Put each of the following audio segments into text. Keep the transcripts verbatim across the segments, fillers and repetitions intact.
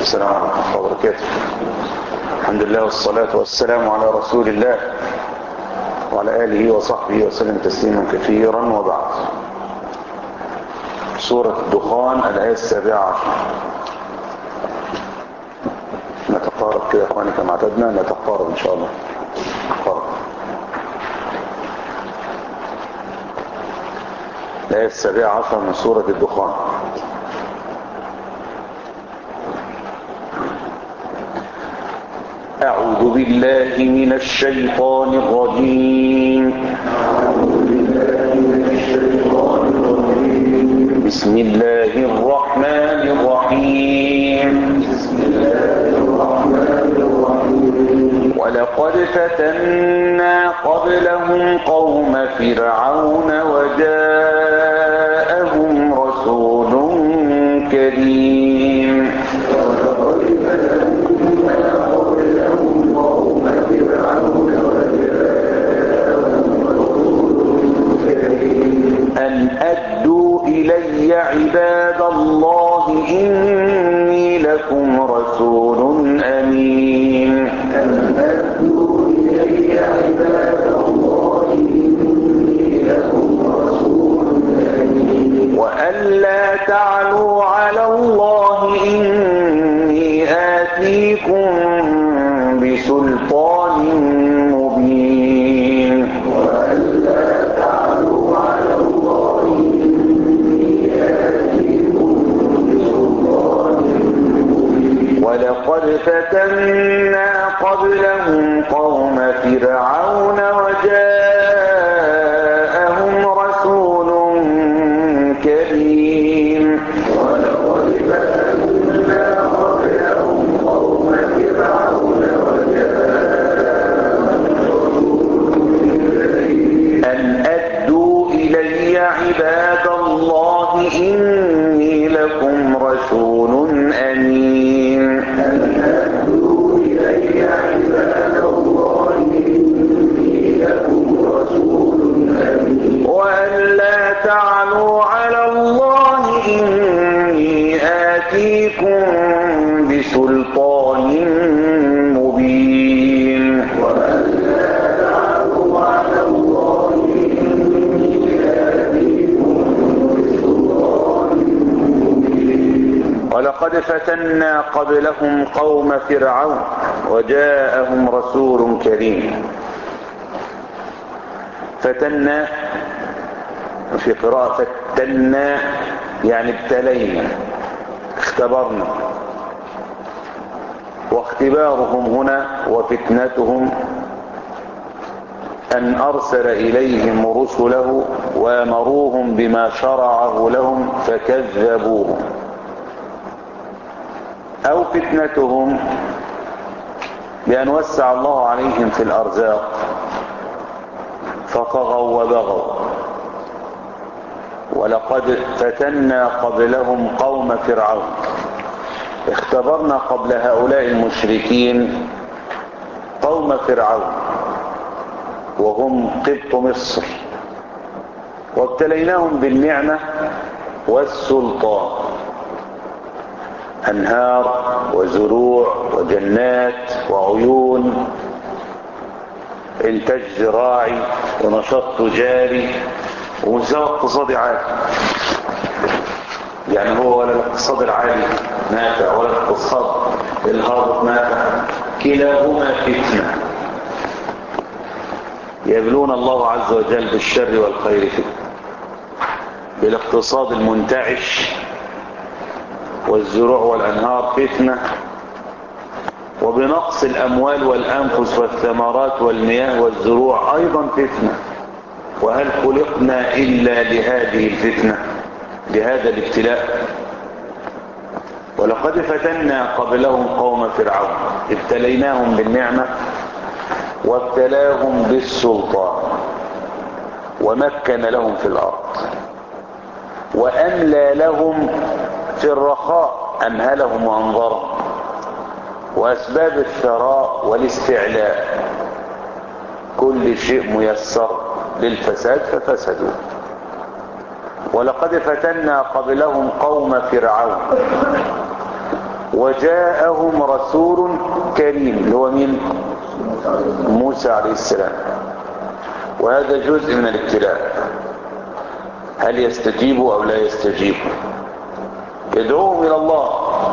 السلام عليكم ورحمة الله وبركاته. الحمد لله والصلاة والسلام على رسول الله وعلى آله وصحبه وسلم تسليما كثيرا، وبعد. سورة الدخان الآية السابعة عشر. نتقارب كده اخواني كما اعتدنا، نتقارب ان شاء الله. نتقارب. الآية السابعة عشر من سورة الدخان. أعوذ بالله من الشيطان الرجيم. بسم الله الرحمن الرحيم. ولقد فتنا قبلهم قوم فرعون وجاءهم رسول كريم. أن أدوا إلي عباد الله إني لكم رسول أمين. أن أدوا إلي عباد الله إني لكم رسول أمين. وأن لا تعلوا على الله إني آتيكم بسلطان مبين. وأن لا تعلوا على الله إني آتيكم بسلطان مبين. ولقد فتنا قبلهم قوم فرعون وجاءهم رسول كريم. ولقد فتنا قبلهم قوم فرعون أن أدوا إلي عباد الله إني لكم رسول أمين. أن أدوا إلي عباد الله إني لكم رسول أمين. وأن لا تعلوا على الله إني آتيكم بسلطان مبين. وأن لا تعلوا على الله إني آتيكم بسلطان مبين. ولقد فتنا قبلهم قوم فرعون وجاءهم رسول كريم. فتنا في قراءة فتنا يعني ابتلينا، اختبرنا. واختبارهم هنا وفتنتهم أن أرسل إليهم رسله وأمروهم بما شرعه لهم فكذبوهم. أو فتنتهم بأن وسع الله عليهم في الأرزاق فطغوا وبغوا. ولقد فتنا قبلهم قوم فرعون. اختبرنا قبل هؤلاء المشركين قوم فرعون وهم قبط مصر، وابتليناهم بالنعمة والسلطان، أنهار وزروع وجنات وعيون، إنتاج زراعي ونشاط تجاري ومستوى اقتصادي عالي. يعني هو ولا الاقتصاد العالي نافع ولا الاقتصاد الهابط نافع، كلاهما فتنة. يبلون الله عز وجل بالشر والخير فتنة. بالاقتصاد المنتعش والزروع والأنهار فتنة، وبنقص الأموال والأنفس والثمرات والمياه والزروع أيضا فتنة. وهل خلقنا إلا لهذه الفتنة، لهذا الابتلاء؟ ولقد فتنا قبلهم قوم فرعون. ابتليناهم بالنعمة وابتلاهم بالسلطان ومكن لهم في الأرض وأملى لهم في الرخاء، أمهلهم وأنظرهم. وأسباب الثراء والاستعلاء كل شيء ميسر للفساد ففسدوا. ولقد فتنا قبلهم قوم فرعون وجاءهم رسول كريم اللي هو مين؟ موسى عليه السلام. وهذا جزء من الابتلاء، هل يستجيبوا أو لا يستجيبوا؟ يدعوهم إلى الله،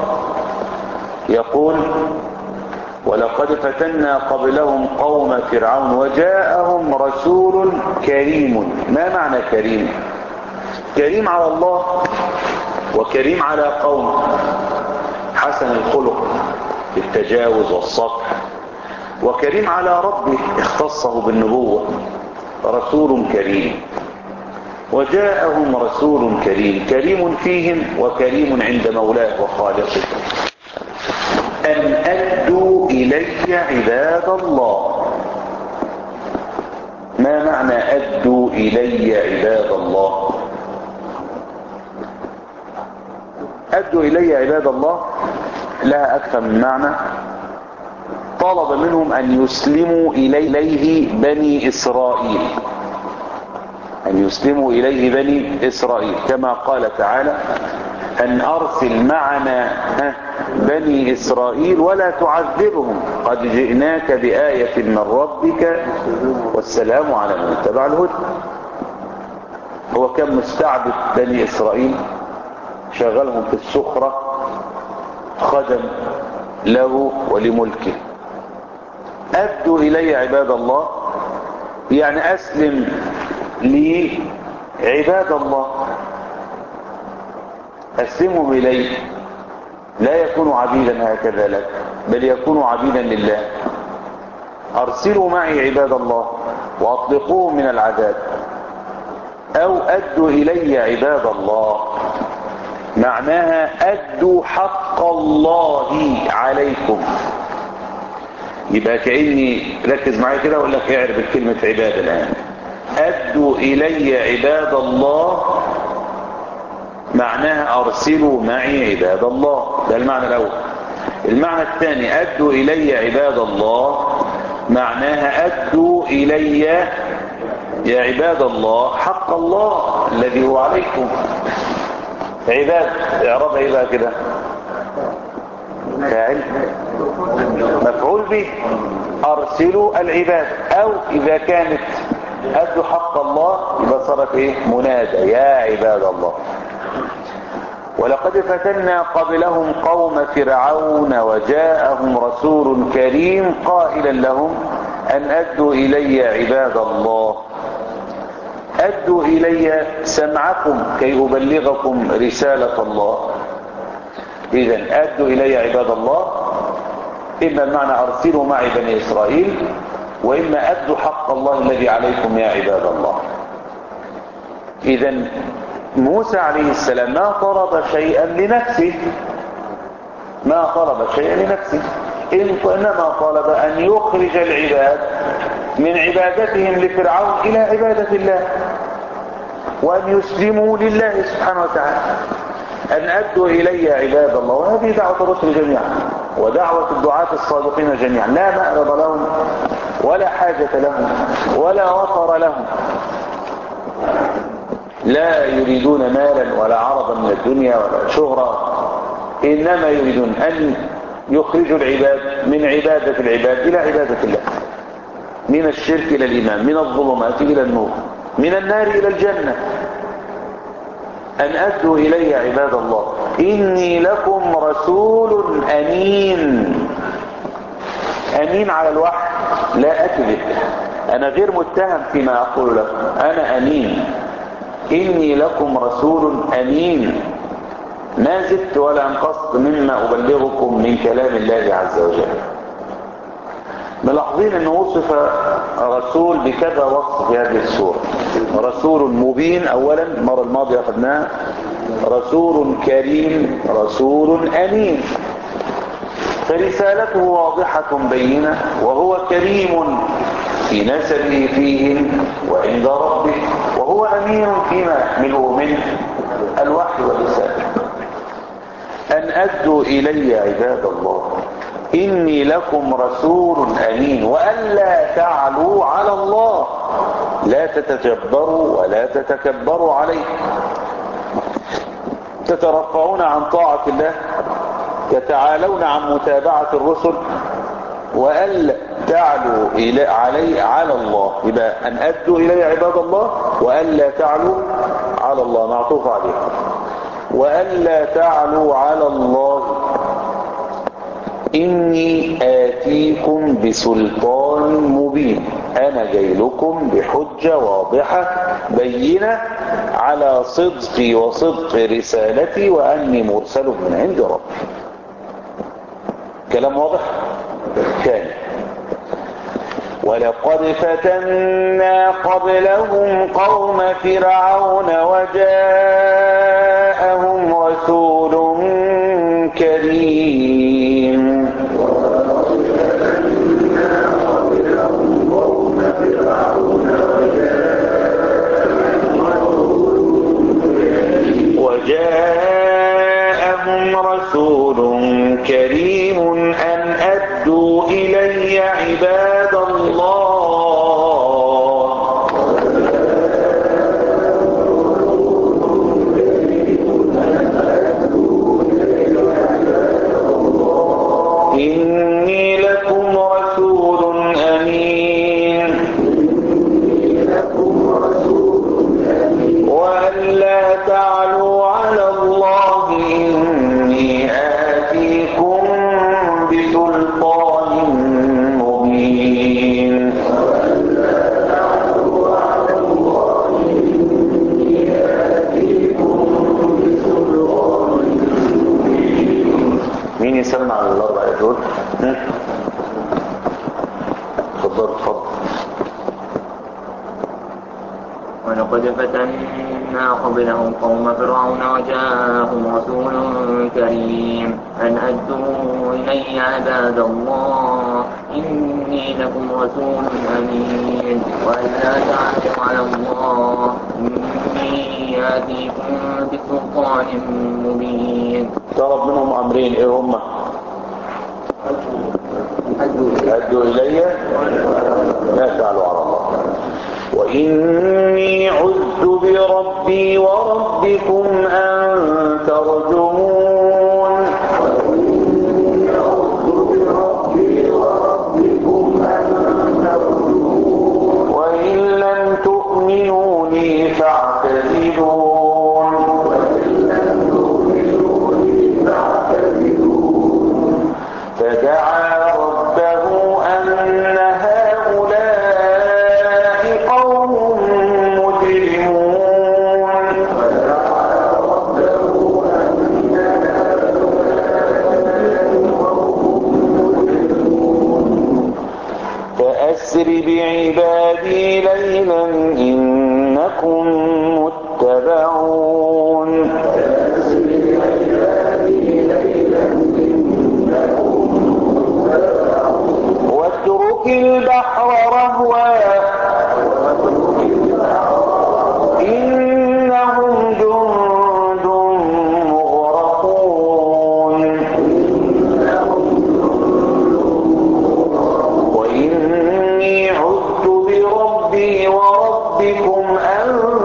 يقول ولقد فتنا قبلهم قوم فرعون وجاءهم رسول كريم. ما معنى كريم؟ كريم على الله وكريم على قوم، حسن الخلق التجاوز والصفح، وكريم على ربه اختصه بالنبوة، رسول كريم. وجاءهم رسول كريم، كريم فيهم وكريم عند مولاه وخالقه. أن أدوا إلي عباد الله. ما معنى أدوا إلي عباد الله؟ أدوا إلي عباد الله لها أكثر من معنى. طلب منهم أن يسلموا إليه بني إسرائيل، أن يسلموا إليه بني إسرائيل، كما قال تعالى أن أرسل معنا بني إسرائيل ولا تعذبهم قد جئناك بآية من ربك والسلام على من اتبع الهدى. هو كان مستعبد بني إسرائيل، شغلهم في السخرة، خدم له ولملكه. أدوا إلي عباد الله يعني أسلم لي عباد الله، أسلمهم إليه، لا يكونوا عبيدا هكذا لك، بل يكونوا عبيدا لله. أرسلوا معي عباد الله وأطلقوهم من العذاب. أو أدوا إلي عباد الله معناها أدوا حق الله عليكم. يبقى كأني ركز معي كده وأقول لك اعرف كلمة عباد الآن. أدوا إلي عباد الله معناها أرسلوا معي عباد الله، ده المعنى الأول. المعنى الثاني أدوا إلي عباد الله معناها أدوا إلي يا عباد الله حق الله الذي هو عليكم. عباد اعربها ايه بقى كده؟ فاعل مفعول به، أرسلوا العباد. أو إذا كانت أدوا حق الله يبقى صارت ايه؟ منادى يا عباد الله. ولقد فتنا قبلهم قوم فرعون وجاءهم رسول كريم قائلا لهم أن أدوا إلي عباد الله. أدوا إلي سمعكم كي أبلغكم رسالة الله. إذن أدوا إلي عباد الله إما المعنى أرسلوا معي بني إسرائيل، وإما أدوا حق الله الذي عليكم يا عباد الله. إذن موسى عليه السلام ما طلب شيئا لنفسه، ما طلب شيئا لنفسه، إنما طلب أن يخرج العباد من عبادتهم لفرعون إلى عبادة الله، وأن يسلموا لله سبحانه وتعالى. أن أدوا إلي عباد الله، وهذه دعوة الرسل جميعا ودعوة الدعاة الصادقين جميعا، لا مأرب لهم ولا حاجة لهم ولا وطر لهم، لا يريدون مالا ولا عرضا من الدنيا ولا شهرة، إنما يريدون أن يخرجوا العباد من عبادة العباد إلى عبادة الله، من الشرك إلى الإيمان، من الظلمات إلى النور، من النار إلى الجنة. أن أدوا إلي عباد الله إني لكم رسول أمين. أمين على الوحي، لا أكذب، أنا غير متهم فيما أقول لكم، أنا أمين. إني لكم رسول أمين، ما زدت ولا انقصت مما أبلغكم من كلام الله عز وجل. ملاحظين أنه وصف رسول بكذا وصف في هذه السورة. رسول مبين أولا، المرة الماضية أخذناها، رسول كريم، رسول أمين. فرسالته واضحة بينة، وهو كريم في نسبه فيهم وعند ربه، وهو أمين فيما يحمله منه الوحي والرسالة. أن أدوا إلي عباد الله إني لكم رسول أمين، وألا تعلوا على الله، لا تتجبروا ولا تتكبروا عليه، تترفعون عن طاعة الله يتعالون عن متابعة الرسل وألا تعلوا إلى علي على الله، يبقى أن أدوا إلي عباد الله وألا تعلوا على الله معطوف عليه، وألا تعلوا على الله إني آتيكم بسلطان مبين، أنا جاي لكم بحجة واضحة بينة على صدقي وصدق رسالتي وأني مرسل من عند ربي. كلام واضح؟ ثاني، ولقد فتنا قبلهم قوم فرعون وجاءهم رسول كريم. وجاءهم رسول كريم أن أدوا إلي عباد الله إني لكم رسول أمين وألا تعلوا على الله إني آتيكم بسلطان مبين. مين يسمع على الأربع دول؟ تفضل تفضل. ولقد فتنا قبلهم قوم فرعون وجاءهم رسول كريم أن أدوا إلي عباد الله إني لكم رسول أمين وألا تعلوا على الله إني آتيكم بسلطان مبين. طلب منهم أمرين، إيه هما؟ أدوا إلي لا تعلوا على الله وإني عذت بربي وربكم أن ترجمون. وإن لم تؤمنوا لي فاعتزلون. فدعا ربه أن هؤلاء قوم مجرمون. فأسر بعبادي ليلا إنكم متبعون. واترك البحر رهوا إنهم جند مغرقون. وإني عذت بربي وربكم أن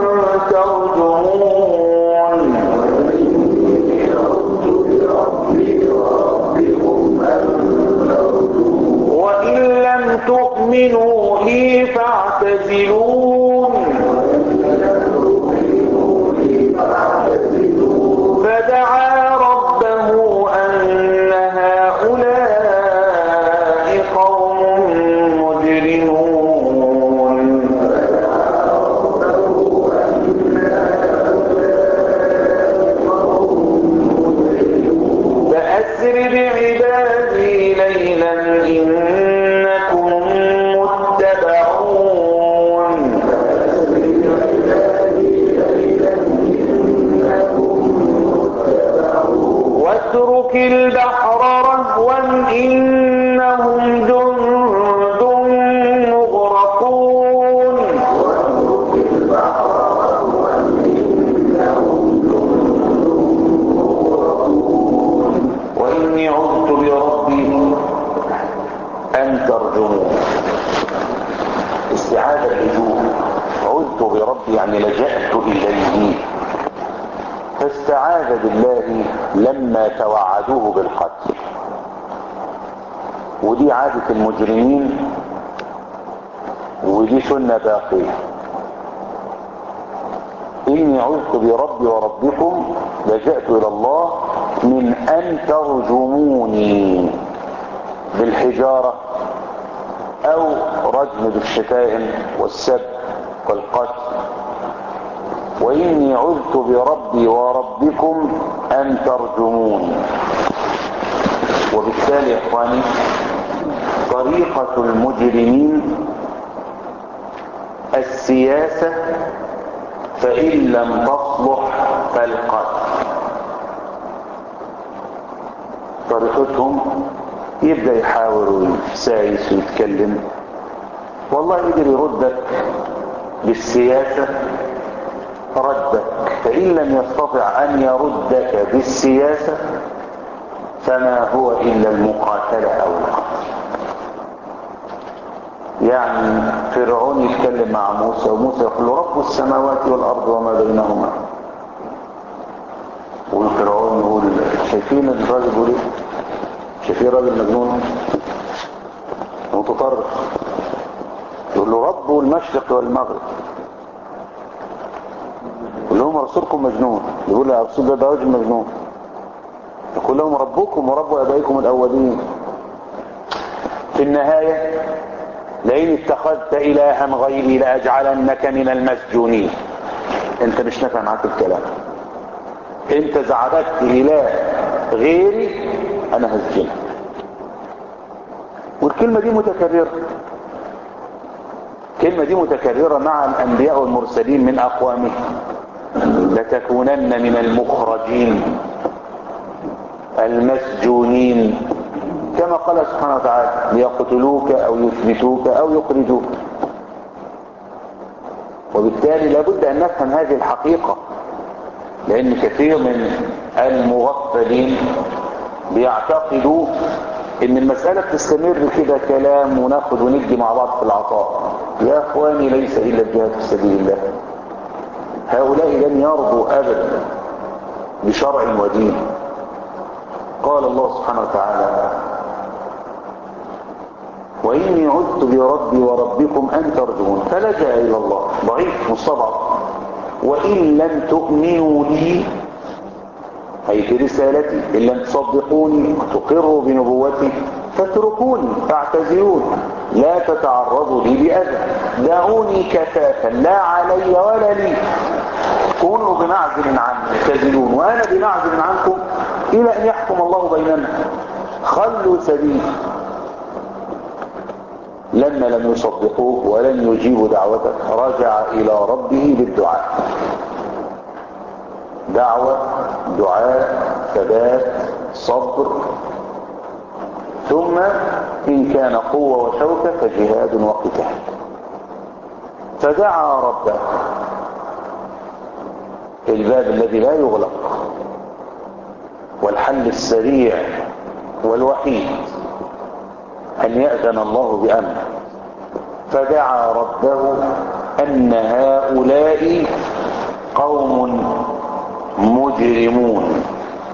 ترجمون. وإن لم تؤمنوا لي فاعتزلون. فدعا ربه أن هؤلاء قوم مجرمون. فأسر بعبادي ليلا إنكم متبعون. واترك البحر رهوا إنهم جند مغرقون. وإني عذت بربي أن ترجمون. استعاذة اللجوء. عذت بربي يعني لجأت إليه فاستعاذ بالله لما توعدوه بالقتل. ودي عادة المجرمين ودي سنة باقية. إني عذت بربي وربكم لجأت إلى الله من أن ترجموني بالحجارة أو رجم بالشتائم والسب والقتل. وإني عذت بربي وربكم أن ترجموني. وبالتالي يا إخواني طريقة المجرمين السياسة، فإن لم تصلح فالقتل. طريقتهم يبدأ يحاول ويسايس ويتكلم، والله يقدر يردك بالسياسة ردك، فإن لم يستطع أن يردك بالسياسة فما هو إلا المقاتلة أو القتل. يعني فرعون يتكلم مع موسى وموسى يقول له رب السماوات والأرض وما بينهما، والفرعون يقول شايفين الراجل يقول ايه؟ شايفين راجل مجنون متطرف، يقول له رب المشرق والمغرب، يقول لهم رسولكم مجنون، يقول له رسول ده ده راجل مجنون، يقول لهم ربكم ورب ابائكم الاولين. في النهايه لئن اتخذت الها غيري لاجعلنك من المسجونين. انت مش نافع معاك الكلام، انت زعبت اله غيري انا هسجنك. والكلمه دي متكرره، الكلمه دي متكرره مع الانبياء والمرسلين من اقوامهم. لتكونن من المخرجين المسجونين، كما قال سبحانه وتعالى ليقتلوك او يثبتوك او يخرجوك. وبالتالي لابد ان نفهم هذه الحقيقة، لان كثير من المغفلين بيعتقدوا ان المسألة بتستمر كده كلام وناخد وندي مع بعض في العطاء. يا اخواني ليس الا الجهاد في سبيل الله. هؤلاء لن يرضوا ابدا بشرع ودين. قال الله سبحانه وتعالى وإني عذت بربي وربكم أن ترجمون فلجأ إلى الله، ضعيف مستضعف. وإن لم تؤمنوا لي أي في رسالتي، إن لم تصدقوني تقروا بنبوتي فاتركوني فاعتزلون لا تتعرضوا لي بأذى، دعوني كفافا لا علي ولا لي، كونوا بمعزل عني اعتزلون وأنا بمعزل عنكم إلى أن يحكم الله بيننا، خلوا سبيل. لما لم يصدقوه ولن يجيبوا دعوته رجع إلى ربه بالدعاء. دعوة، دعاء، ثبات، صبر، ثم إن كان قوة وشوكة فجهاد وقتال. فدعا ربه، الباب الذي لا يغلق والحل السريع والوحيد أن يأذن الله بأمره. فدعا ربه أن هؤلاء قوم مجرمون.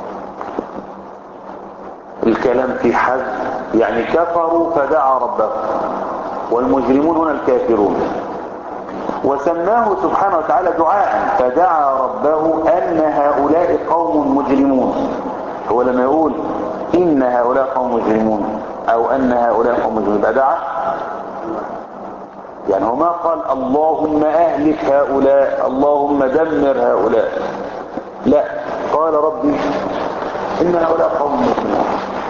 الكلام في حد يعني كفروا فدعا ربه، والمجرمون هنا الكافرون. وسماه سبحانه وتعالى دعاء، فدعا ربه أن هؤلاء قوم مجرمون. هو لما يقول إن هؤلاء قوم مجرمون أو أن هؤلاء قوم مجرمون بدعا، يعني هو ما قال اللهم أهلك هؤلاء اللهم دمر هؤلاء، لا، قال ربي إن هؤلاء قوم مجرمون.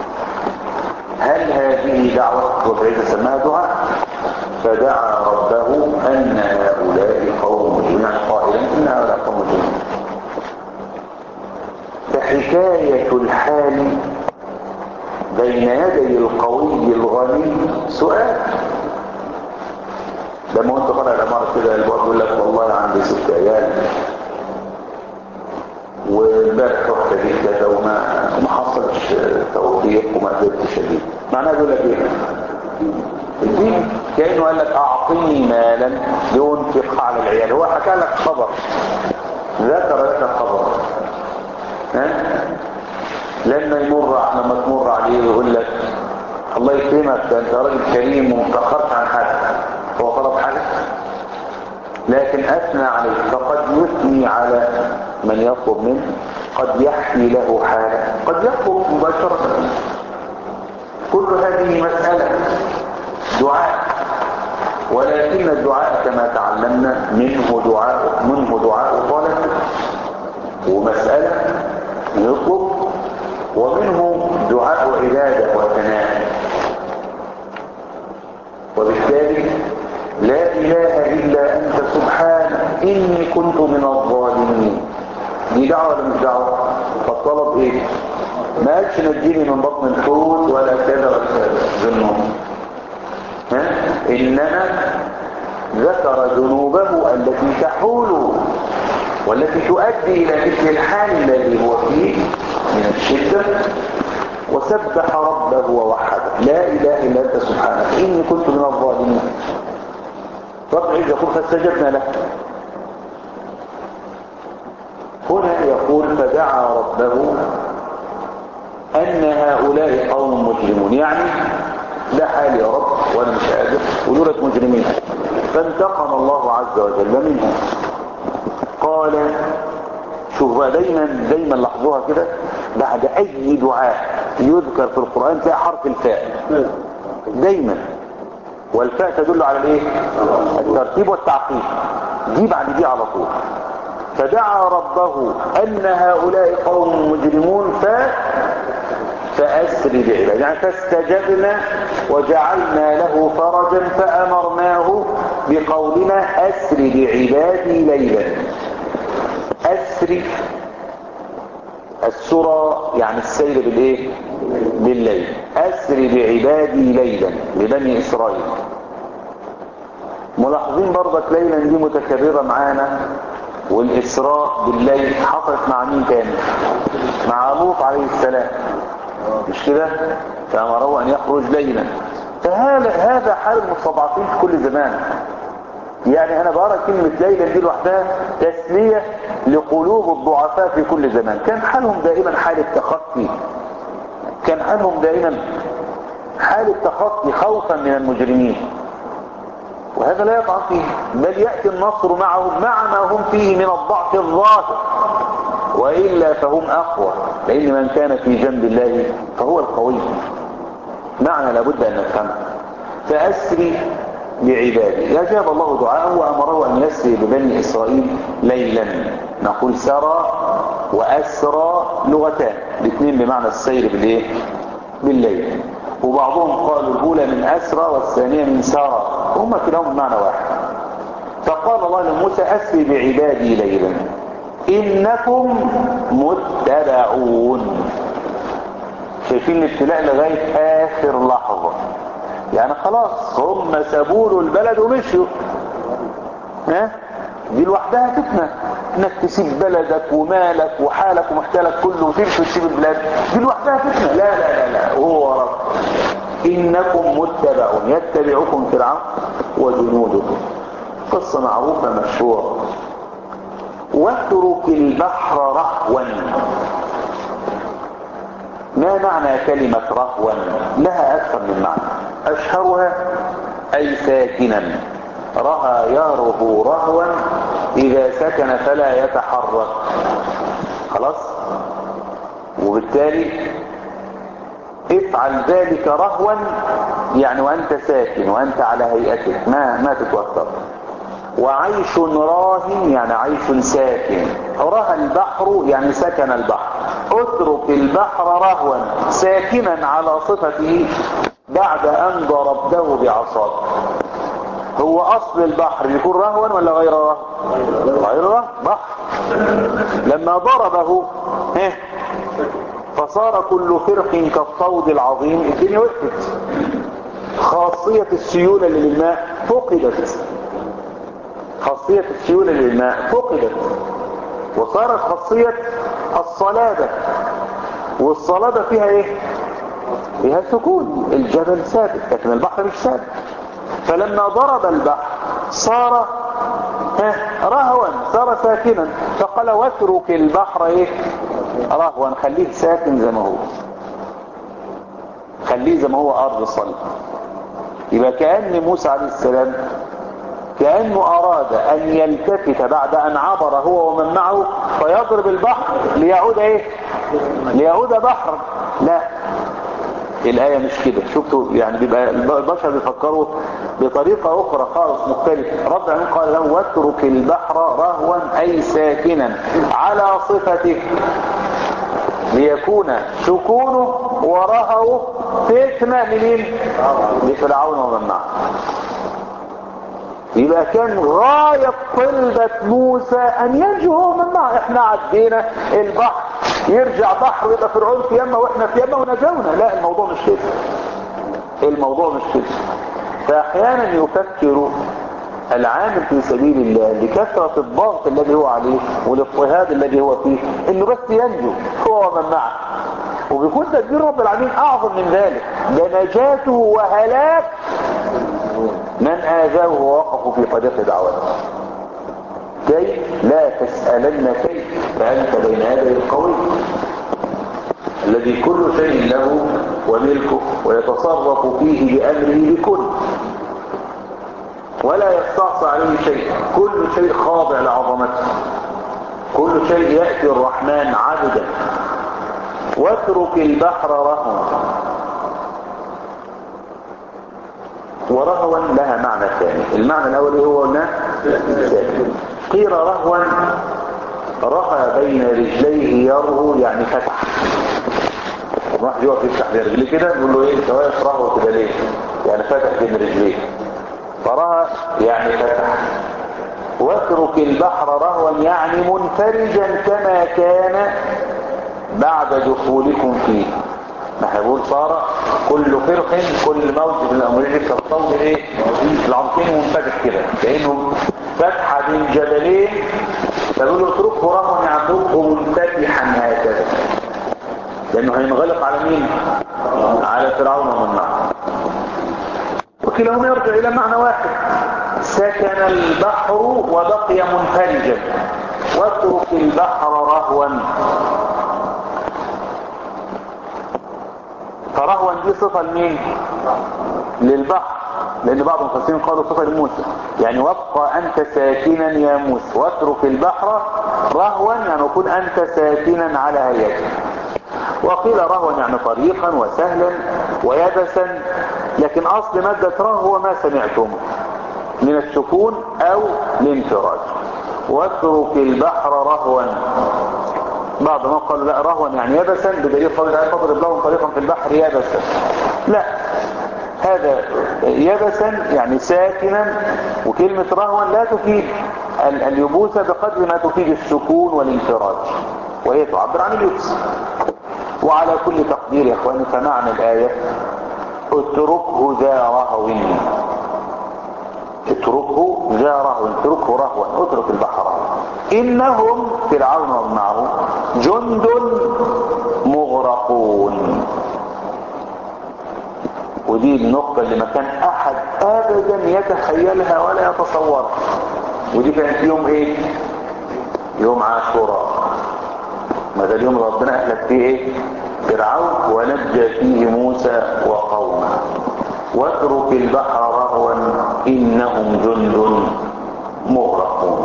هل هذه دعوة؟ وبعيد سماها دعاء. فدعا ربه أن هؤلاء قوم مجرمون قائلا إن هؤلاء قوم مجرمون. فحكاية الحال بين يدي القوي الغني سؤال. لما انت طالع العمارة كده الباب يقول لك والله عندي ست عيال والبارح رحت اجيب كذا وما ما حصلش توفيق وما قدرتش اجيب، معناه يقول لك ايه؟ الدين كأنه قال لك اعطني مالا لانفق على العيال. هو حكى لك خبر، ذكر لك خبر ها؟ لما يمر لما تمر عليه ويقول لك الله يكرمك ده انت راجل كريم ومتأخرت عن حاجة، هو طلب حاجة؟ لكن أثنى عليه، فقد يثني على من يطلب منه، قد يحكي له حاله، قد يطلب مباشرة. كل هذه مسألة دعاء، ولكن الدعاء كما تعلمنا منه دعاء منه دعاء طلب ومسألة يطلب، ومنه دعاء عبادة وثناء. وبالتالي لا إله إلا أنت سبحانك إني كنت من الظالمين، دي دعوة ولا مش دعوة؟ فالطلب إيه؟ ما قالش نجيني من بطن الحوت ولا كذا ولا كذا ذنوب، ها؟ إنما ذكر ذنوبه التي تحول والتي تؤدي إلى مثل الحال الذي هو فيه من الشدة، وسبح ربه ووحده لا إله إلا أنت سبحانك إني كنت من الظالمين. رب العزة يقول فاستجبنا له. هنا يقول فدعا ربه أن هؤلاء قوم مجرمون، يعني ده حال يا رب وأنا مش قادر ودولة مجرمين، فانتقم الله عز وجل منهم. قال شوف بقى، دايما دايما لاحظوها كده، بعد أي دعاء يذكر في القرآن تلاقي حرف الفاء دايما، والفاء تدل على الايه؟ الترتيب والتعقيب، دي بعد دي على طول. فدعا ربه أن هؤلاء قوم مجرمون ف فأسر بعباده، يعني فاستجبنا وجعلنا له فرجا فأمرناه بقولنا أسر بعبادي ليلا. أسر السرى يعني السير بالايه؟ بالليل. أسر بعبادي ليلا لبني إسرائيل. ملاحظين برضك ليلا دي متكررة معانا، والإسراء بالليل حصلت مع مين تاني؟ مع لوط عليه السلام، مش كده؟ فأمره أن يخرج ليلا. فهذا هذا حال المستضعفين في كل زمان. يعني أنا بقرأ كلمة ليلا دي لوحدها تسلية لقلوب الضعفاء في كل زمان. كان حالهم دائما حال التخطي، كان حالهم دائما حال التخطي خوفا من المجرمين، وهذا لا يقع فيه، بل يأتي النصر معهم مع ما هم فيه من الضعف الظاهر، وإلا فهم أقوى، لأن من كان في جنب الله فهو القوي. معنى لابد أن نفهمه. فأسري بعبادي، أجاب الله دعاءه وأمره أن يسري ببني إسرائيل ليلا. نقول سرى وأسرى لغتان، الاثنين بمعنى السير بالإيه؟ بالليل. وبعضهم قالوا الأولى من أسرى والثانية من سارى، وهم كلاهم بمعنى واحد. فقال الله لموسى أسري بعبادي ليلا إنكم متبعون. شايفين الابتلاء لغاية آخر لحظة، يعني خلاص هم سابوا له البلد ومشوا. ها؟ دي لوحدها فتنة، انك تسيب بلدك ومالك وحالك ومحتالك كله وتمشي وتسيب البلاد، دي لوحدها فتنة. لا لا لا لا، هو رب. إنكم متبعون، يتبعكم فرعون وجنوده. قصة معروفة مشهورة. واترك البحر رهوا. ما معنى كلمة رهوا؟ لها أكثر من معنى، أشهرها أي ساكنا. رهى ياره رهوا إذا سكن فلا يتحرك، خلاص. وبالتالي افعل ذلك رهوا يعني وأنت ساكن وأنت على هيئتك، ما ما تتوتر. وعيش راهن يعني عيش ساكن. رهى البحر يعني سكن البحر. اترك البحر رهوا ساكنا على صفته بعد أن ضربته بعصاك. هو أصل البحر يكون رهوا ولا غير رهو؟ غير رهو بحر. لما ضربه فصار كل فرق كالطود العظيم، الدنيا وقفت. خاصية السيولة للماء فقدت، خاصية السيولة للماء فقدت، وصارت خاصية الصلابة. والصلابة فيها ايه؟ فيها سكون. الجبل ثابت لكن البحر مش ثابت. فلما ضرب البحر صار رهوا، صار ساكنا. فقال واترك البحر ايه؟ رهوا خليه ساكن زي ما هو، خليه زي ما هو أرض صلب. يبقى كأن موسى عليه السلام كأنه أراد أن يلتفت بعد أن عبر هو ومن معه فيضرب البحر ليعود إيه؟ ليعود بحرا. لا، الآية مش كده. شفتوا يعني بيبقى البشر بيفكروا بطريقة أخرى خالص مختلفة. رب العالمين قال له واترك البحر رهوا أي ساكنا على صفته ليكون سكونه ورهوه فتنة لمين؟ لفرعون ومن معه. يبقى كان غاية طلبة موسى أن ينجو هو من معه. احنا عدينا البحر يرجع بحر ويبقى فرعون في يمه واحنا في يمه ونجونا. لا، الموضوع مش كده، الموضوع مش كده. فأحيانا يفكر العامل في سبيل الله لكثرة الضغط الذي هو عليه والاضطهاد الذي هو فيه انه بس ينجو هو ومن معه، وبيكون تدبير رب العالمين اعظم من ذلك. ده نجاته وهلاك من آذاه ووقفوا في طريق دعوته. كيف؟ لا تسألن كيف فأنت بين يدي القوي الذي كل شيء له وملكه ويتصرف فيه بأمره بكل، ولا يستعصى عليه شيء، كل شيء خاضع لعظمته، كل شيء يأتي الرحمن عبدا. واترك البحر رهوا، ورهوا لها معنى ثاني. المعنى الأول هو قلنا قيل رهوا رهى بين رجليه يرهو يعني فتح. واحد يقف يفتح برجليه كده يقول له ايه انت واقف رهو كده ليه؟ يعني فتح بين رجليه، فرهى يعني فتح. واترك البحر رهوا يعني منفرجا كما كان بعد دخولكم فيه. ما هيقول صار كل فرق كل موج من الامرين كالصوت ايه العمقين منفتح كده كانه فتحه بين جبلين، فيقول له اتركه رهوا يعني اتركه منفتحا هكذا، لانه هينغلق على مين؟ على فرعون ومن معه. وكلاهما يرجع الى معنى واحد، سكن البحر وبقي منفرجا. واترك البحر رهوا، فرهوا دي صفة لمين؟ للبحر، لان بعض المفسرين قالوا صفة لموسى، يعني وابقى انت ساكنا يا موسى. واترك البحر رهوا يعني كن انت ساكنا على هيئته. وقيل رهوا يعني طريقا وسهلا ويبسا، لكن اصل مادة رهو ما سمعتم من السكون او الانفراج. واترك البحر رهوا، بعض ما قالوا لا رهوا يعني يبسا بدليل قول الله فاضرب لهم طريقا في البحر يبسا. لا، هذا يبسا يعني ساكنا، وكلمة رهوا لا تفيد اليبوسة بقدر ما تفيد السكون والانفراج، وهي تعبر عن اليبس. وعلى كل تقدير يا اخواني فمعنى الآية اتركه ذا رهو، اتركه ذا رهو، اتركه رهوا، اترك البحر رهوا. إنهم فرعون ومعه جند مغرقون. ودي النقطة اللي ما كان أحد أبدا يتخيلها ولا يتصورها. ودي كانت يوم إيه؟ يوم عاشوراء. ماذا اليوم ربنا أهلك فيه إيه؟ فرعون ونجى فيه موسى وقومه. واترك البحر رهوا إنهم جند مغرقون.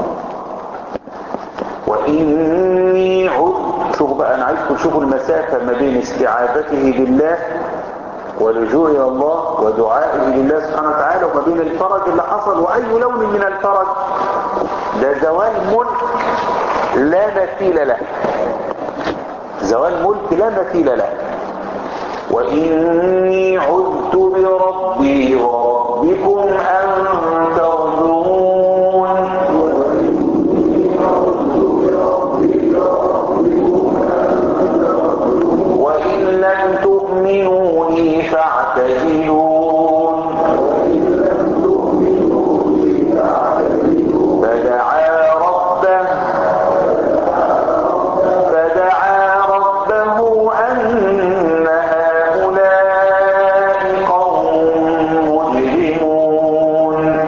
وإني عدت، شوفوا بقى أنا عايزكم تشوفوا المسافة ما بين استعاذته بالله ولجوء إلى الله ودعائه لله سبحانه وتعالى، وما بين الفرج اللي حصل. وأي لون من الفرج؟ ده زوال ملك لا مثيل له، زوال ملك لا مثيل له. وإني عدت بربي وربكم أن ترجمون. وإن لم تؤمنوا لي فاعتزلون. فدعا ربه فدعا ربه أن هؤلاء قوم مجرمون.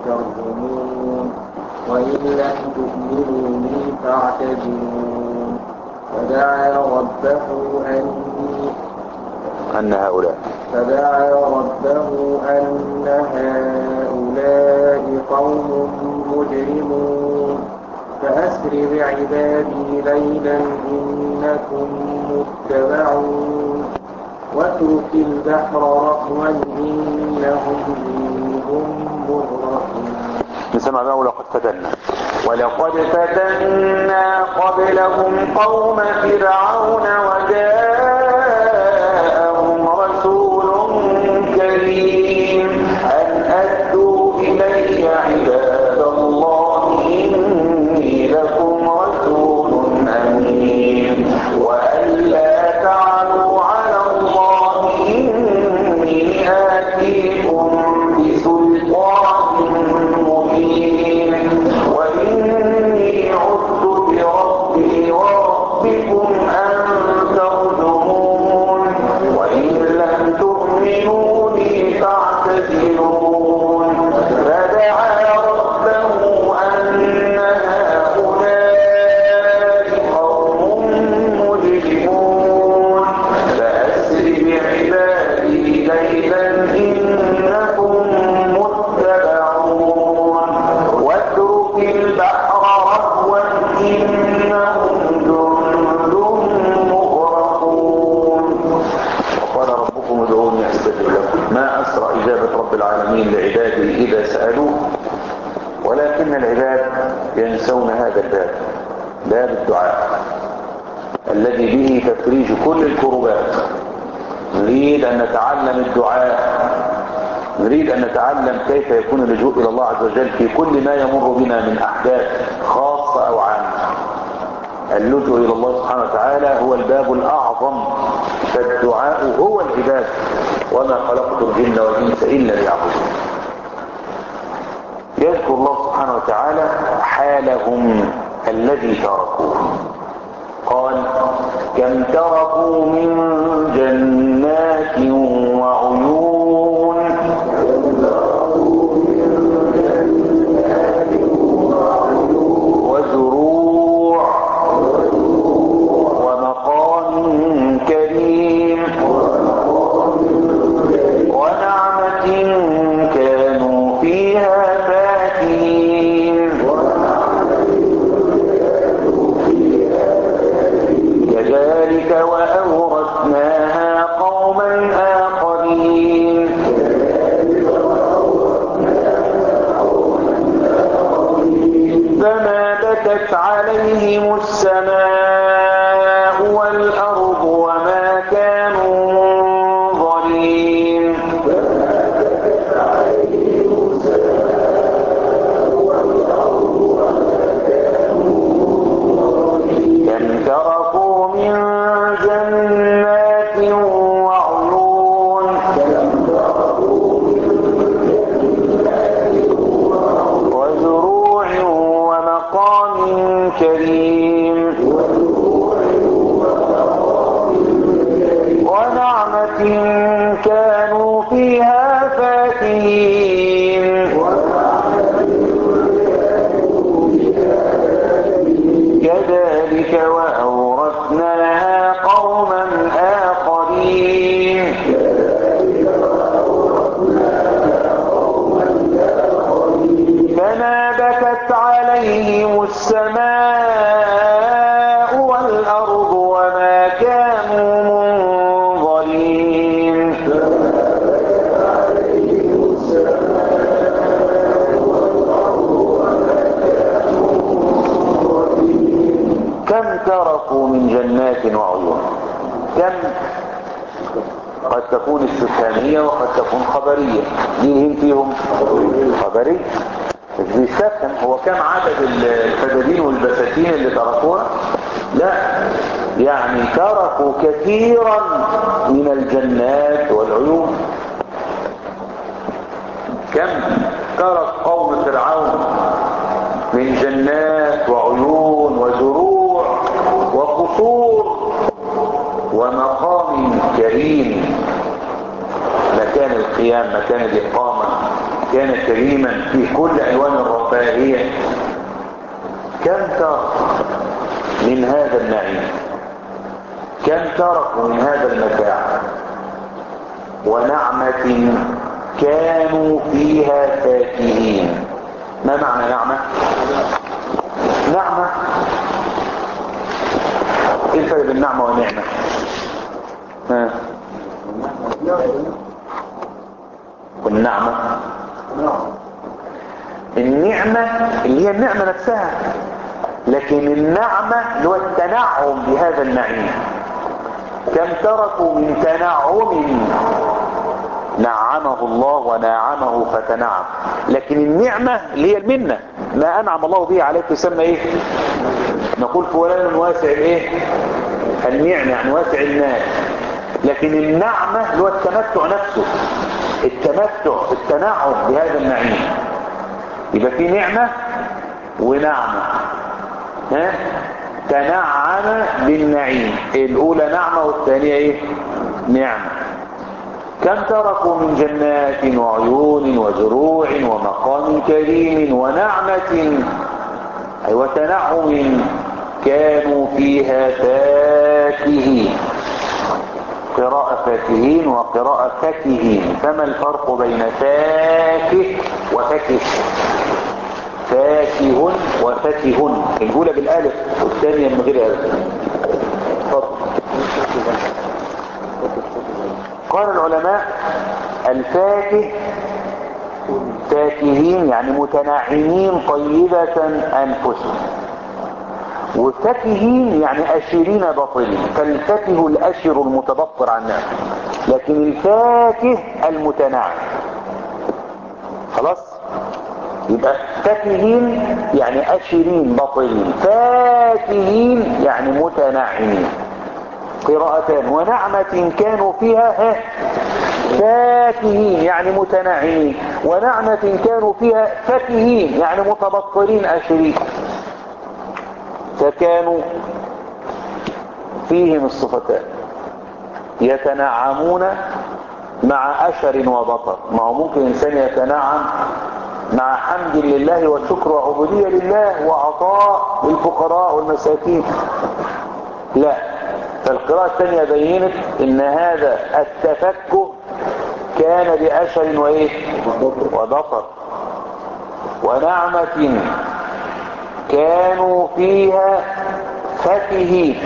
ترجمون وإن لم تؤمنوا لي فاعتزلون فدعا ربه أني أن هؤلاء فدعا ربه أن هؤلاء قوم مجرمون فأسر بعبادي ليلا إنكم متبعون واترك البحر رهوا إنهم جند مغرقون. نسمع بقى ولقد فتنا ولقد فتنا قبلهم قوم فرعون وجاءهم رسول كريم أن أدوا إلي عباد الله إني لكم رسول أمين وأن لا تعلوا على الله إني آتيكم بسلطان مبين وإني عدت بربي وربكم أن ترجمون وإن لم تؤمنوا لي فاعتزلون فدعا ربه أن هؤلاء قوم مجرمون فأسر بعبادي ليلا إنكم متبعون واترك البحر رهوا إنهم جند مغرقون. وقال ربكم ادعوني أستجب لكم ما أسرع إجابة رب العالمين لعباده إذا سألوه ولكن العباد ينسون هذا الباب باب الدعاء الذي به تفريج كل الكربات. نريد أن نتعلم الدعاء نريد أن نتعلم كيف يكون اللجوء إلى الله عز وجل في كل ما يمر بنا من أحداث خاصة أو عامة. اللجوء إلى الله سبحانه وتعالى هو الباب الأعظم فالدعاء هو العبادة وما خلقت الجن والإنس إلا ليعبدون. يذكر الله سبحانه وتعالى حالهم الذي تركوه قال كم تركوا من جنات وعيون وزروع ومقام كريم ونعمة كانوا فيها فاكهين كذلك وأورثناها قوما آخرين فما بكت عليهم السماء والأرض وما كانوا منظرين كم تركوا من جنات وعيون وزروع ومقام كريم ونعمة كانوا فيها فاكهين كذلك وأورثناها قوما آخرين فما بكت عليهم السماء والأرض وما كانوا منظرين كم تركوا من جنات وعيون. كم قد تكون استفهامية وقد تكون خبرية. مين فيهم خبري بيستفهم هو كم عدد الفدادين والبساتين اللي تركوها؟ لا يعني تركوا كثيرا من الجنات والعيون. كم ترك قوم فرعون من جنات وعيون وزروع وقصور ومقام كريم، مكان القيام، مكان الإقامة، كان كريما في كل ألوان الرفاهية، كم ترك من هذا النعيم، كم تركوا من هذا المتاع، ونعمة كانوا فيها فاكهين. ما معنى نعمة؟ نعمة ايه الفرق بين نعمة ونعمة؟ ها والنعمة، النعمة اللي هي النعمة نفسها، لكن النعمة اللي هو التنعم بهذا النعيم. كم تركوا من تنعم نعمه الله ونعمه فتنعم، لكن النعمة اللي هي المنة، ما أنعم الله به عليك تسمى ايه؟ نقول فلان واسع الايه؟ النعمة يعني واسع الناس. لكن النعمة اللي هو التمتع نفسه، التمتع التنعم بهذا النعيم. يبقى في نعمة ونعمة. ها؟ تنعم بالنعيم، الأولى نعمة والثانية ايه؟ نعمة. كم تركوا من جنات وعيون وزروع ومقام كريم ونعمة أي وتنعم كانوا فيها فاكهين. قراءة فاكهين وقراءة فاكهين، فما الفرق بين فاكه وفاكه؟ فاكه وفاكه، الأولى بالألف والثانية من غير ألف. قال العلماء الفاكه فاكهين يعني متنعمين طيبة أنفسهم، وفاكهين يعني أشرين بطلين، فالفاكه الأشر المتبطر عن نفسه، لكن الفاكه المتنعم. خلاص؟ يبقى فاكهين يعني أشرين بطلين، فاكهين يعني متنعمين. قراءتان. ونعمة كانوا فيها فاكهين يعني متنعمين، ونعمة كانوا فيها فاكهين يعني متبطرين أشرين. فكانوا فيهم الصفتان، يتنعمون مع أشر وبطر. ما هو ممكن إنسان يتنعم مع حمد لله وشكر وعبودية لله وعطاء للفقراء والمساكين، لا. فالقراءة الثانية بينت ان هذا التفكه كان بأشر وايه وبطر. ونعمة كانوا فيها فاكهين،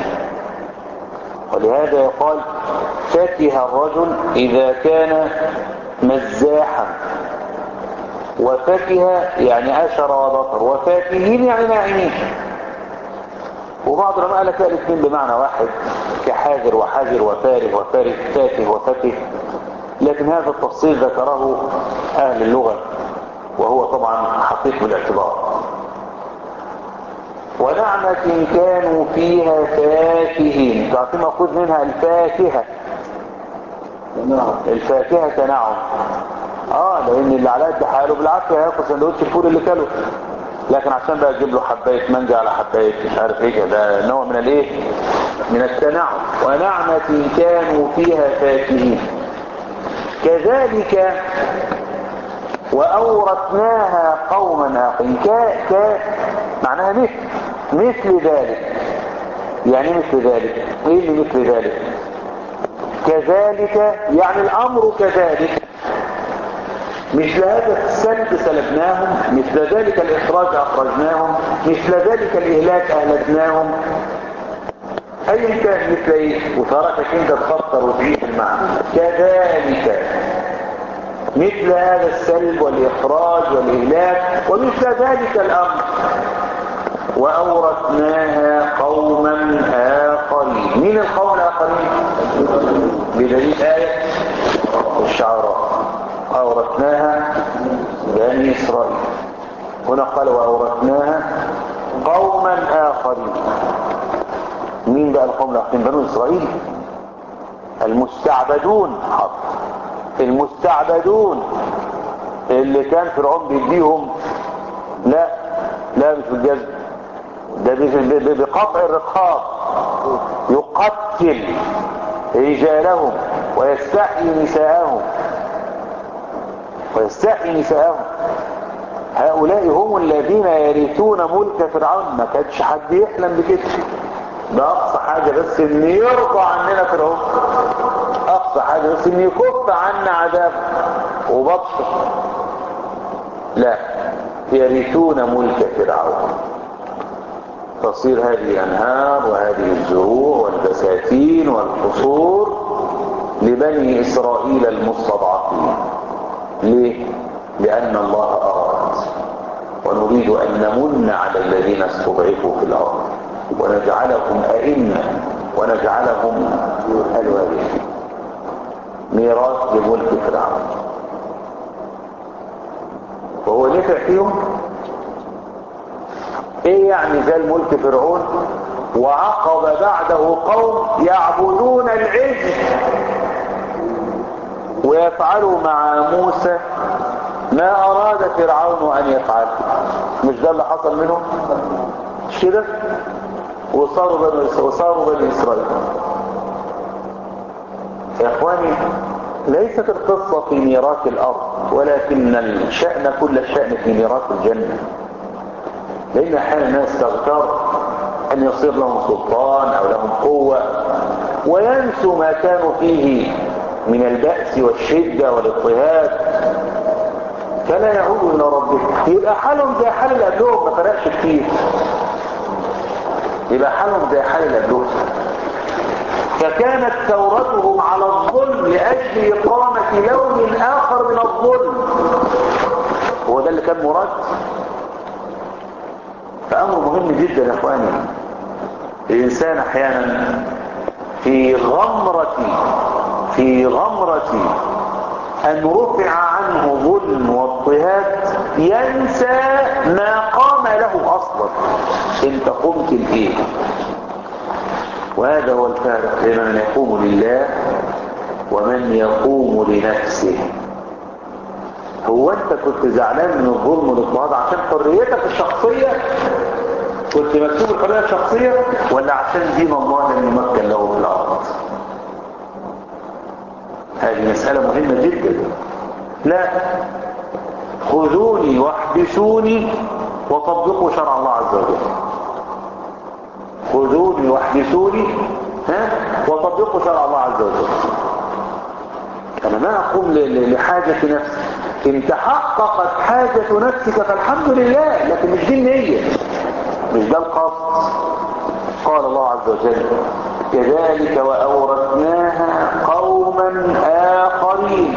ولهذا يقال فاكه الرجل إذا كان مزاحا، وفاكه يعني أشر وبطر، وفاكهين يعني ناعمين. وبعض العلماء قال لك الاثنين بمعنى واحد، كحاذر وحذر وفارغ وفارغ، فاكه وفاكه، لكن هذا التفصيل ذكره أهل اللغة وهو طبعا حقيقي بالاعتبار. ونعمة كانوا فيها فاكهين، تعطينا مأخوذ منها الفاكهة، الفاكهة تنعم. اه لان اللي على قد حاله بالعافيه هياخد سندوتش الفول اللي كله، لكن عشان بقى تجيب له حبايه مانجا على حبايه مش عارف ايه، ده نوع من الايه من التنعم. ونعمة كانوا فيها فاكهين. كذلك وأورثناها قوما آخرين. ك ك معناها مثل مثل ذلك. يعني مثل ذلك ايه اللي مثل ذلك؟ كذلك يعني الامر كذلك، مثل هذا السلب سلبناهم، مثل ذلك الاخراج اخرجناهم، مثل ذلك الاهلاك اهلكناهم. ايا كان مثل ايه، وتركك انت تفكر وتعيش المعنى. كذلك مثل هذا السلب والاخراج والاهلاك، ومثل ذلك الامر. وأورثناها قوما آخرين. مين القوم الآخرين؟ بدليل آية الشعراء أورثناها بني إسرائيل. هنا قال وأورثناها قوما آخرين. مين بقى القوم الآخرين؟ بني إسرائيل المستعبدون. حق المستعبدون اللي كان فرعون بيديهم، لا لا مش بالجزم، ده بقطع الرقاب، يقتل رجالهم ويستحيي نساءهم. ويستحيي نساءهم. هؤلاء هم الذين يرثون ملك فرعون. ما كانش حد يحلم بكده. ده اقصى حاجة بس ان يرضى عننا فرعون، اقصى حاجة بس ان يكف عنا عذاب وبطشه. لا، يرثون ملك فرعون، تصير هذه الانهار وهذه الزروع والبساتين والقصور لبني اسرائيل المستضعفين. ليه؟ لان الله اراد، ونريد ان نمن على الذين استضعفوا في الارض ونجعلهم ائمه ونجعلهم الوارثين، ميراث لملك فرعون. وهو نفع فيهم. ايه يعني زي ملك فرعون؟ وعقب بعده قوم يعبدون العجل ويفعلوا مع موسى ما اراد فرعون ان يفعل. مش ده اللي حصل منهم؟ مش كده؟ وصاروا بني وصاروا بني اسرائيل. يا اخواني، ليست القصة في ميراث الارض، ولكن الشأن كل الشأن في ميراث الجنة. لان احيانا الناس تغتر ان يصير لهم سلطان او لهم قوة وينسوا ما كانوا فيه من البأس والشدة والاضطهاد، فلا يعودوا الى ربهم. يبقى حالهم زي حال اللي قبلهم، ما فرقش كتير. يبقى حالهم زي حال اللي قبلهم. فكانت ثورتهم على الظلم لاجل اقامة لون اخر من الظلم. هو ده اللي كان مراد. فامر مهم جدا يا اخواني. الانسان احيانا في غمرة في غمرة ان رفع عنه ظلم واضطهاد ينسى ما قام له اصلا. انت قمت بايه؟ وهذا هو الفارق بين من يقوم لله ومن يقوم لنفسه. هو انت كنت زعلان من الظلم والاضطهاد عشان حريتك الشخصية؟ كنت مكتوب الحرية الشخصية، ولا عشان دين الله لم يمكن له في الارض؟ هذه مسألة مهمة جدا. لا، خذوني واحبسوني وطبقوا شرع الله عز وجل. خذوني واحبسوني ها وطبقوا شرع الله عز وجل. انا ما اقوم لحاجة نفسي. ان تحققت حاجة نفسك فالحمد لله، لكن مش دي النية، مش ده القصد. قال الله عز وجل: كذلك وأورثناها قوما آخرين.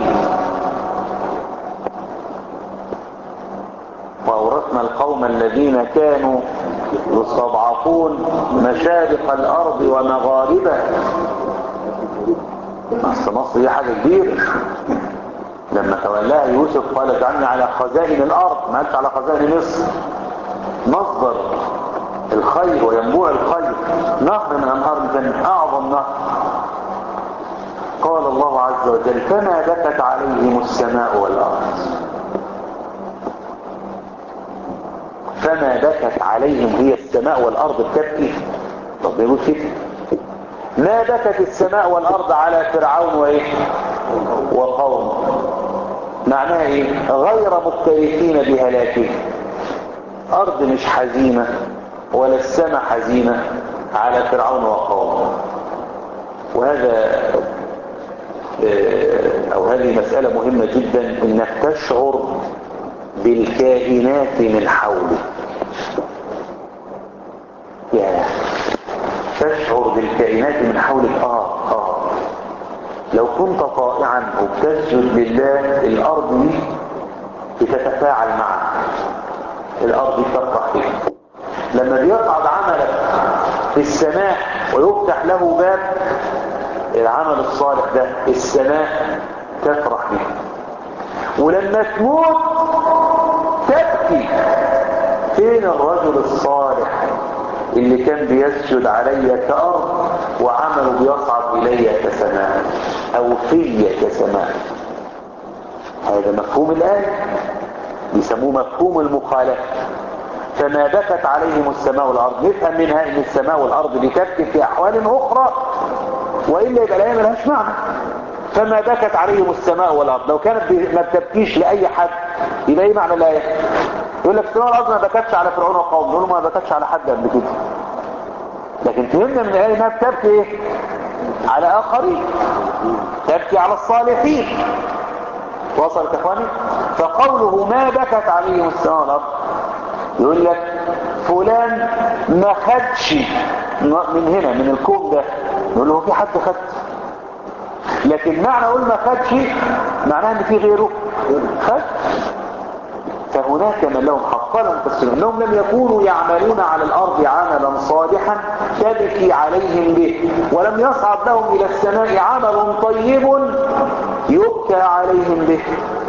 وأورثنا القوم الذين كانوا يستضعفون مشارق الأرض ومغاربها. أصل مصر دي حاجة كبيرة. لما تولاها يوسف قال: اجعلني على خزائن الأرض، ما قالش على خزائن مصر. مصدر الخير وينبوع الخير، نهر من أنهار الجنة، أعظم نهر. قال الله عز وجل: فما بكت عليهم السماء والأرض. فما بكت عليهم، هي السماء والأرض بتبكي؟ طب يقول كده: ما بكت السماء والأرض على فرعون وإيه وقومه. معناها إيه؟ غير مكترثين بهلاكه. أرض مش حزينة ولا السماء حزينة على فرعون وقومه. وهذا أو هذه مسألة مهمة جدا، إنك تشعر بالكائنات من حولك. يا تشعر بالكائنات من حولك. آه آه لو كنت طائعا وبتسجد لله، الأرض دي بتتفاعل معك، الأرض تفرح فيك. لما بيقعد عملك في السماء ويفتح له باب العمل الصالح ده، السماء تفرح فيك. ولما تموت تبكي: فين الرجل الصالح اللي كان بيسجد علي كأرض وعمله بيصعد إلي كسماء أو في كسماء. هذا مفهوم الآية، يسموه مفهوم المخالفة. فما بكت عليهم السماء والأرض، نفهم منها ان السماء والأرض بتبكي في أحوال أخرى، وإلا يبقى الآية ملهاش معنى. فما بكت عليهم السماء والارض. لو كانت ما بتبكيش لاي حد يبقى ايه معنى الايه؟ يقول لك السماء والارض ما بكتش على فرعون وقومه، نقول له ما بكتش على حد قبل كده. لكن فهمنا من الايه انها بتبكي ايه؟ على اخرين، تبكي على الصالحين. وصلت يا اخواني؟ فقوله ما بكت عليهم السماء والارض يقول لك فلان ما خدش من هنا من الكون ده، نقول له في حد خد. لكن معنى اقول ما خدش معناها ان في غيره خد. فهناك من لهم حق لهم تفسيرون انهم لم يكونوا يعملون على الارض عملا صالحا تبكي عليهم به، ولم يصعد لهم الى السماء عمل طيب يبكى عليهم به.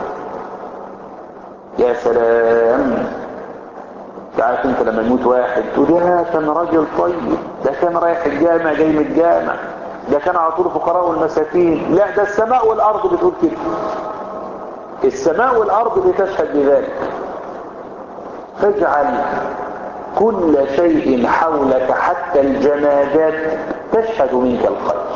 يا سلام. تعرف انت لما يموت واحد تقول يا كان راجل طيب، ده كان رايح الجامع جاي من الجامع، ده كان على طول الفقراء والمساكين. لا، ده السماء والارض بتقول كده. السماء والارض بتشهد بذلك. فاجعل كل شيء حولك حتى الجمادات تشهد منك الخير.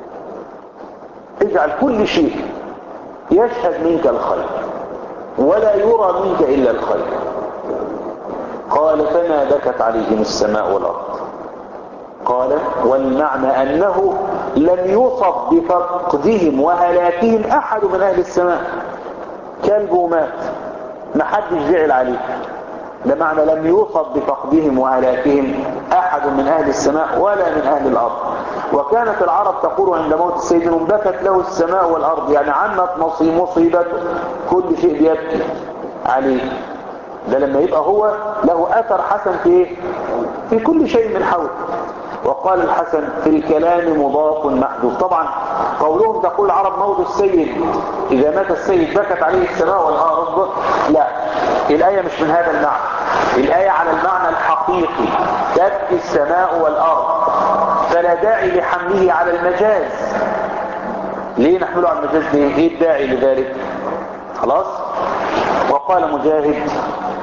اجعل كل شيء يشهد منك الخير ولا يرى منك الا الخير. قال فما بكت عليهم السماء والارض. قال والمعنى انه لم يصب بفقدهم وهلاكهم احد من اهل السماء. كلبه مات ما حدش زعل عليه، ده معنى لم يصب بفقدهم وهلاكهم احد من اهل السماء ولا من اهل الارض. وكانت العرب تقول عند موت السيد بكت له السماء والارض، يعني عنت مصيبته، كل شيء بيبكي عليه. ده لما يبقى هو له اثر حسن في ايه؟ في كل شيء من حوله. وقال الحسن في الكلام مضاف محذوف. طبعا قولهم تقول العرب موت السيد، اذا مات السيد بكت عليه السماء والارض، لا، الايه مش من هذا المعنى. الايه على المعنى الحقيقي، تبكي السماء والارض، فلا داعي لحمله على المجاز. ليه نحمله على المجاز؟ ليه؟ ايه الداعي لذلك؟ خلاص. وقال مجاهد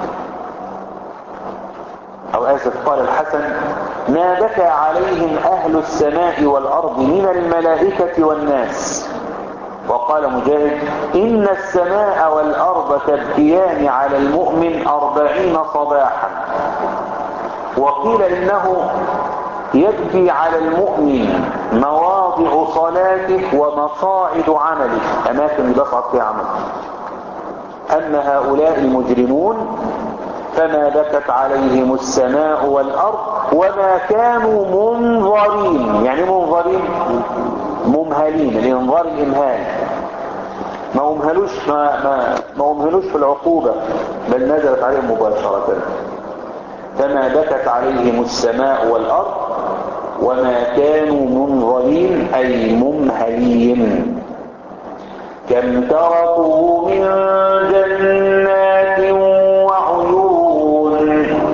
او اسف قال الحسن ما بكى عليهم اهل السماء والارض من الملائكة والناس. وقال مجاهد ان السماء والارض تبكيان على المؤمن اربعين صباحا. وقيل انه يبكي على المؤمن مواضع صلاته ومصاعد عمله، اماكن يصعد فيها عمله. اما هؤلاء المجرمون فما بكت عليهم السماء والارض وما كانوا منظرين. يعني منظرين ممهلين، الانظار الامهال، ما امهلوش ما ما ما امهلوش في العقوبة، بل نزلت عليهم مباشرة. فما بكت عليهم السماء والارض وما كانوا منظرين اي ممهلين. كم تركوا من جنات وعيون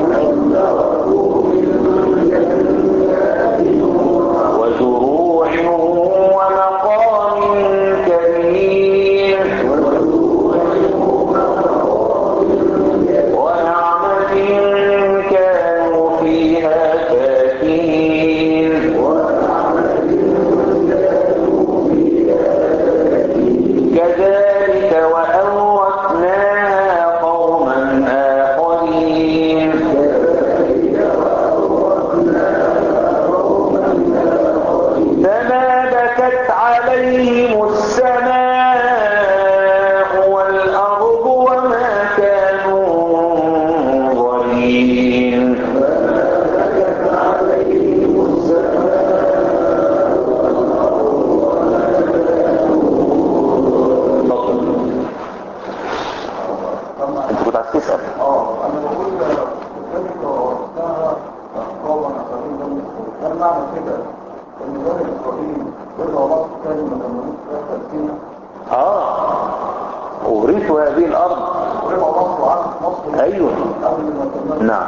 وزروع ومقام كريم ونعمة كانوا فيها فاكهين كذلك وأورثناها قوما آخرين. فما بكت عليهم السماء والأرض وما كانوا منظرين. انت كنت عايز تسأل؟ اه انا بقول كذلك وأورثناها قوما آخرين. ده معنى كده ان بني اسرائيل رجعوا مصر تاني ما كملوش فيها تأثير. اه اورثوا هذه الارض. رجعوا مصر وعاشوا في مصر ايوه قبل ما كملوا. نعم.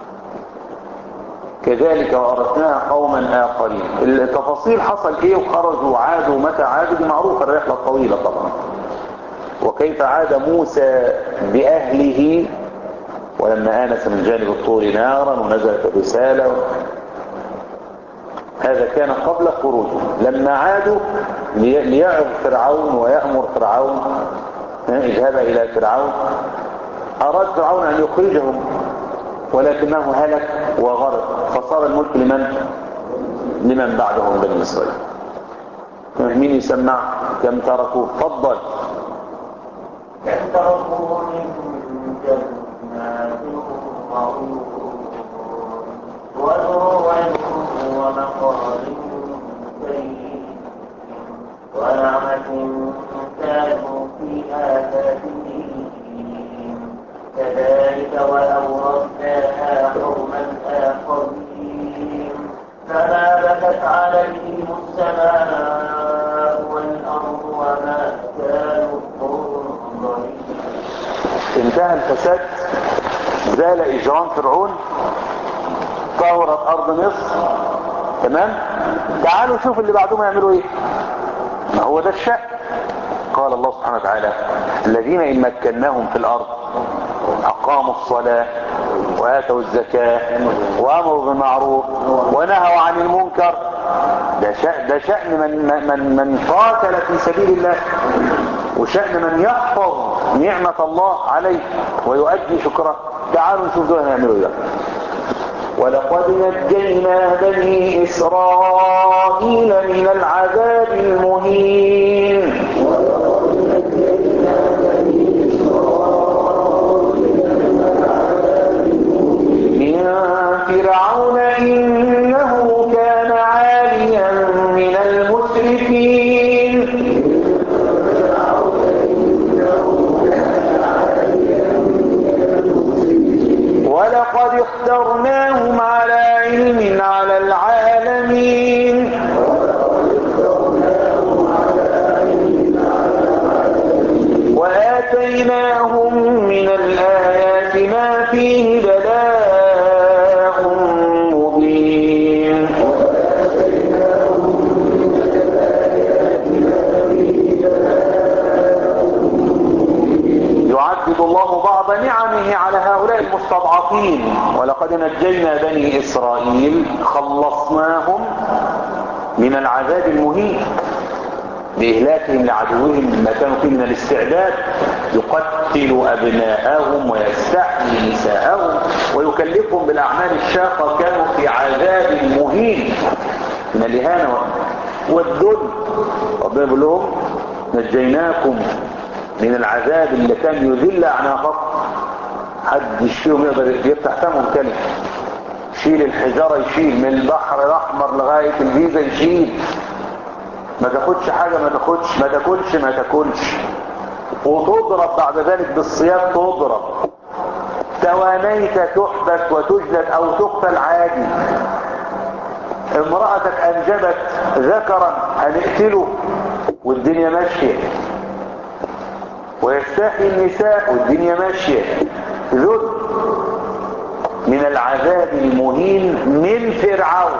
كذلك وأورثناها قوما آخرين. التفاصيل حصل ايه وخرجوا وعادوا متى عادوا دي معروفة، الرحلة الطويلة طبعا. وكيف عاد موسى بأهله ولما آنس من جانب الطور نارا ونزلت الرسالة. هذا كان قبل خروجه. لما عادوا ليعظ فرعون ويأمر فرعون اذهب إلى فرعون، أراد فرعون أن يخرجهم ولكنه هلك وغرق، فصار الملك لمن؟ لمن بعدهم بني إسرائيل. مين يسمع؟ كم تركوا؟ تفضل. كم تركوا من جنات وعيون وزروع ومقام كريم ونعمة كانوا فيها فاكهين كذلك وأورثناها قوما آخرين فما بكت عليهم السماء والأرض وما كانوا منظرين. انتهى الفساد، زال إجرام فرعون، طهرت أرض مصر، تمام. تعالوا شوف اللي بعدهم يعملوا ايه. ما هو ده الشأن. قال الله سبحانه وتعالى الذين إن مكناهم في الأرض أقاموا الصلاة وآتوا الزكاة وأمروا بالمعروف ونهوا عن المنكر. ده شأن, ده شأن من, من, من قاتل في سبيل الله، وشأن من يحفظ نعمة الله عليه ويؤدي شكره. تعالوا نشوف دول هنعملوا ايه. ولقد نجينا بني إسرائيل من العذاب المهين من فرعون إنه كان عاليا من المسرفين ولقد اخترناهم على علم على العالمين وآتيناهم من الآيات ما فيه بلاء مبين يعذب الله بعض نعمه على هؤلاء المستضعفين. ولقد نجينا بني إسرائيل، خلصناهم من العذاب المهين بإهلاكهم لعدوهم ما كانوا فيه من الاستعداد، يقتل أبناءهم ويستحيي نساءهم ويكلفهم بالأعمال الشاقة. كانوا في عذاب مهين من الإهانة والذل. ربنا يقول لهم نجيناكم من العذاب اللي كان يذل أعناقكم. حد يشيلهم يقدر يفتح فمهم كلمة، يشيل الحجارة، يشيل من البحر الأحمر لغاية الجيزة، يشيل. ما تاخدش حاجة، ما تاخدش، ما تاكلش، ما تاكلش. وتضرب بعد ذلك بالصياد، تضرب. توانيت تحبس وتجلد أو تقتل عادي. امرأتك أنجبت ذكرا هنقتله والدنيا ماشية. ويستحي النساء والدنيا ماشية. ذل من العذاب المهين من فرعون.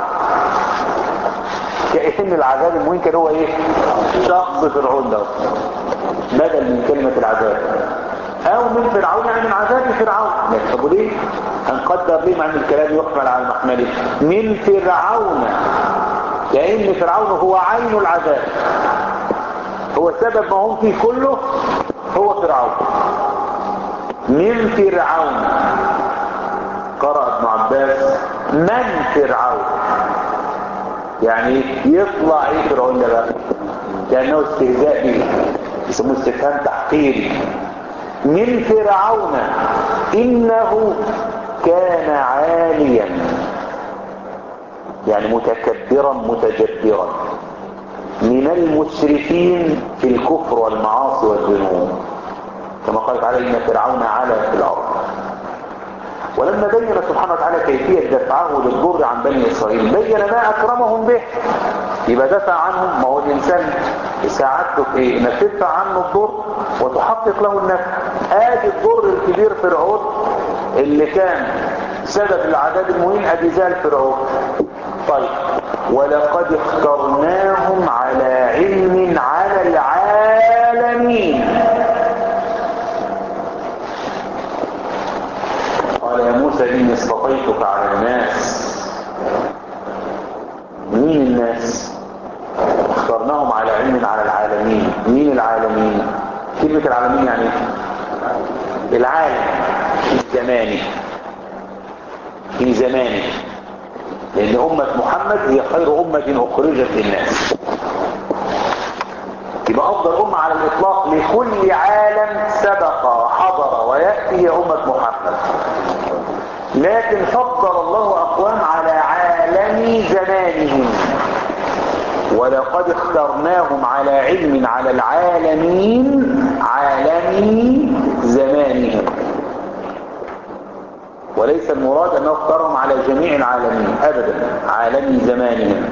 كأن العذاب المهين كان هو ايه؟ شخص فرعون ده بدل من كلمة العذاب. او من فرعون يعني من عذاب فرعون. طب ليه هنقدر ليه مع ان الكلام يحمل على المحمل من فرعون؟ لان فرعون هو عين العذاب، هو سبب ما هم فيه كله، هو فرعون. من فرعون. قرأ ابن عباس من فرعون، يعني يطلع ايه فرعون ده بقى؟ كأنه استهزاء به، يسموه استفهام تحقيري. من فرعون إنه كان عاليا، يعني متكبرا متجبرا، من المسرفين في الكفر والمعاصي والذنوب، كما قال تعالى إن فرعون علا في الأرض. ولما بين سبحانه وتعالى كيفية دفعه للضر عن بني إسرائيل بين ما أكرمهم به. يبقى دفع عنهم، ما هو الإنسان ساعدته في إيه؟ إنك تدفع عنه الضر وتحقق له النفع. آدي الضر الكبير فرعون اللي كان سبب العذاب المهين، أدي زال فرعون. طيب ولقد اخترناهم على علم على العالمين. قال يا موسى إني اصطفيتك على الناس. مين اخترناهم على علم على العالمين. مين العالمين؟ كلمة العالمين يعني العالم في زمانه، في زمانه، لأن أمة محمد هي خير أمة أخرجت للناس، يبقى أفضل أمة على الإطلاق لكل عالم سبق وحضر ويأتي هي أمة محمد. لكن فضل الله أقوام على عالم زمانهم، ولقد اخترناهم على علم على العالمين عالم زمانهم، وليس المراد أنه اختارهم على جميع العالمين أبدا، عالم زمانهم.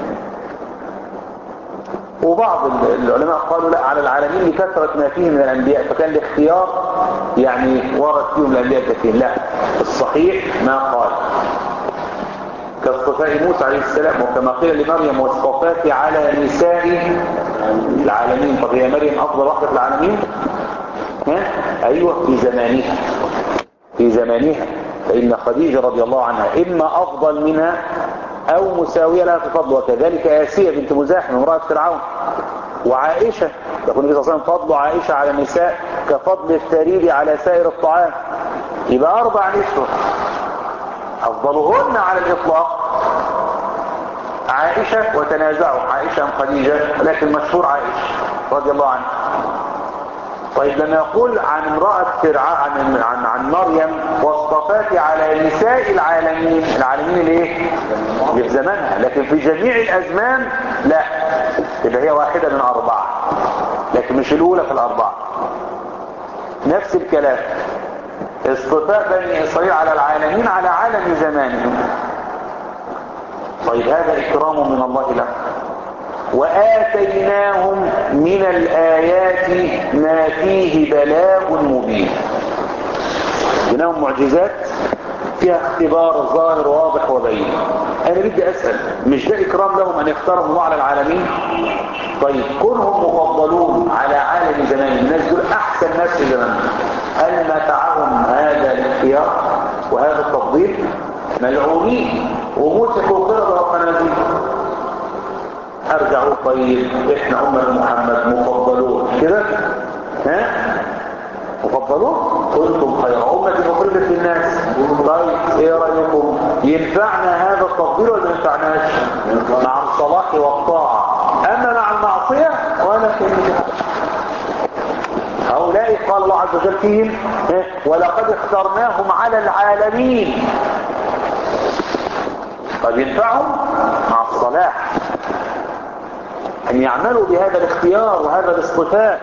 وبعض العلماء قالوا لا، على العالمين لكثرة ما فيه من الأنبياء، فكان الاختيار يعني ورد فيهم الأنبياء كثير. لا، الصحيح ما قال كاصطفاء موسى عليه السلام، وكما قيل لمريم واصطفاك على نساء العالمين. طب هي مريم أفضل واحدة في العالمين؟ ها؟ أيوة، في زمانها، في زمانها، فإن خديجة رضي الله عنها إما أفضل منها أو مساوية لها في فضل، وكذلك آسية بنت مزاحم امرأة فرعون، وعائشة، يقول النبي صلى الله عليه وسلم فضل عائشة على النساء كفضل الثريد على سائر الطعام. يبقى أربع نسوة أفضلهن على الإطلاق عائشة، وتنازعوا عائشة أم خديجة، لكن مشهور عائشة رضي الله عنها. طيب لما يقول عن امرأة فرعون عن, عن, عن مريم واصطفاك على نساء العالمين، العالمين ليه؟ في زمانها، لكن في جميع الأزمان لا، يبقى هي واحدة من أربعة، لكن مش الأولى في الأربعة. نفس الكلام، اصطفاء بني إسرائيل على العالمين على عالم زمانهم. طيب هذا إكرام من الله له. وآتيناهم من الآيات ما فيه بلاغ مبين، جناهم معجزات فيها اختبار ظاهر واضح وبين. أنا بدي أسأل، مش ده إكرام لهم أن يختارهم الله على العالمين؟ طيب كونهم مفضلون على عالم زمان، الناس دول أحسن ناس في زمانهم، هل نفعهم هذا الاختيار وهذا التفضيل؟ ملعونين وموسكوا قردة وقنازير. ارجعوا طيب احنا امة محمد مفضلون كده، ها مفضلون، كنتم خير امة اخرجت للناس. طيب ايه رايكم، ينفعنا هذا التفضيل ولا ما ينفعناش؟ مع الصلاح والطاعه، اما مع المعصيه ولا كلمه. هؤلاء قال الله عز وجل فيهم ولقد اخترناهم على العالمين. قد ينفعهم مع الصلاح أن يعملوا بهذا الاختيار وهذا الاصطفاء.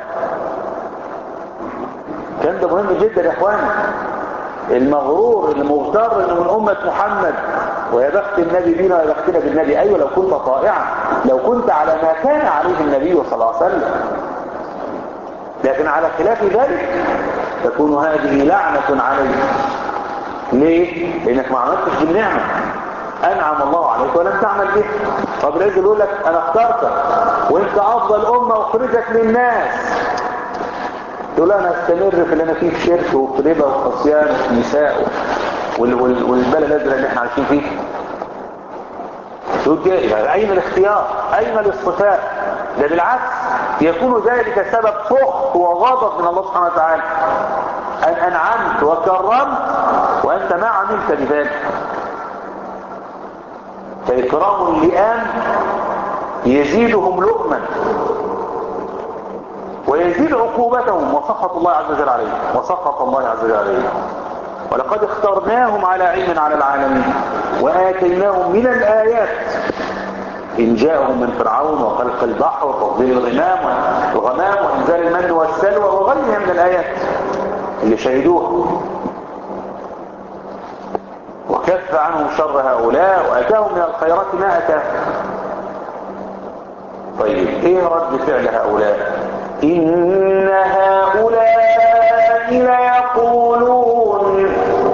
كان ده مهم جدا يا اخواني. المغرور المغتر انه من أمة محمد ويا بخت النبي بينا ويا بختنا بالنبي. أيوة لو كنت طائعا، لو كنت على ما كان عليه النبي صلى الله عليه وسلم، لكن على خلاف ذلك تكون هذه لعنة عليك. ليه؟ لأنك ما عملتش بالنعمة، أنعم الله عليك ولم تعمل به. طب العز يقول لك أنا اخترتك وانت أفضل أمة أخرجت للناس، تقول أنا استمر في اللي أنا فيه، في شرك وفي ربا وخصيان وفي نساء والبلد الأزرق اللي احنا عايشين فيه. تقول كده أين الاختيار؟ أين الاصطفاء؟ ده بالعكس يكون ذلك سبب سخط وغضب من الله سبحانه وتعالى، أن أنعمت وكرمت وأنت ما عملت بذلك. فإكرام اللئام يزيدهم لؤما ويزيد عقوبتهم وسخط الله عز وجل عليهم، وسخط الله عز وجل عليهم. ولقد اخترناهم على علم على العالمين وآتيناهم من الآيات إنجاءهم من فرعون وخلق البحر وتفضيل الغمام والغمام وإنزال المن والسلوى وغيرها من الآيات اللي شهدوها، وكف عنهم شر هؤلاء وأتاهم من الخيرات ما أتاهم. طيب ايه رد فعل هؤلاء؟ إن هؤلاء ليقولون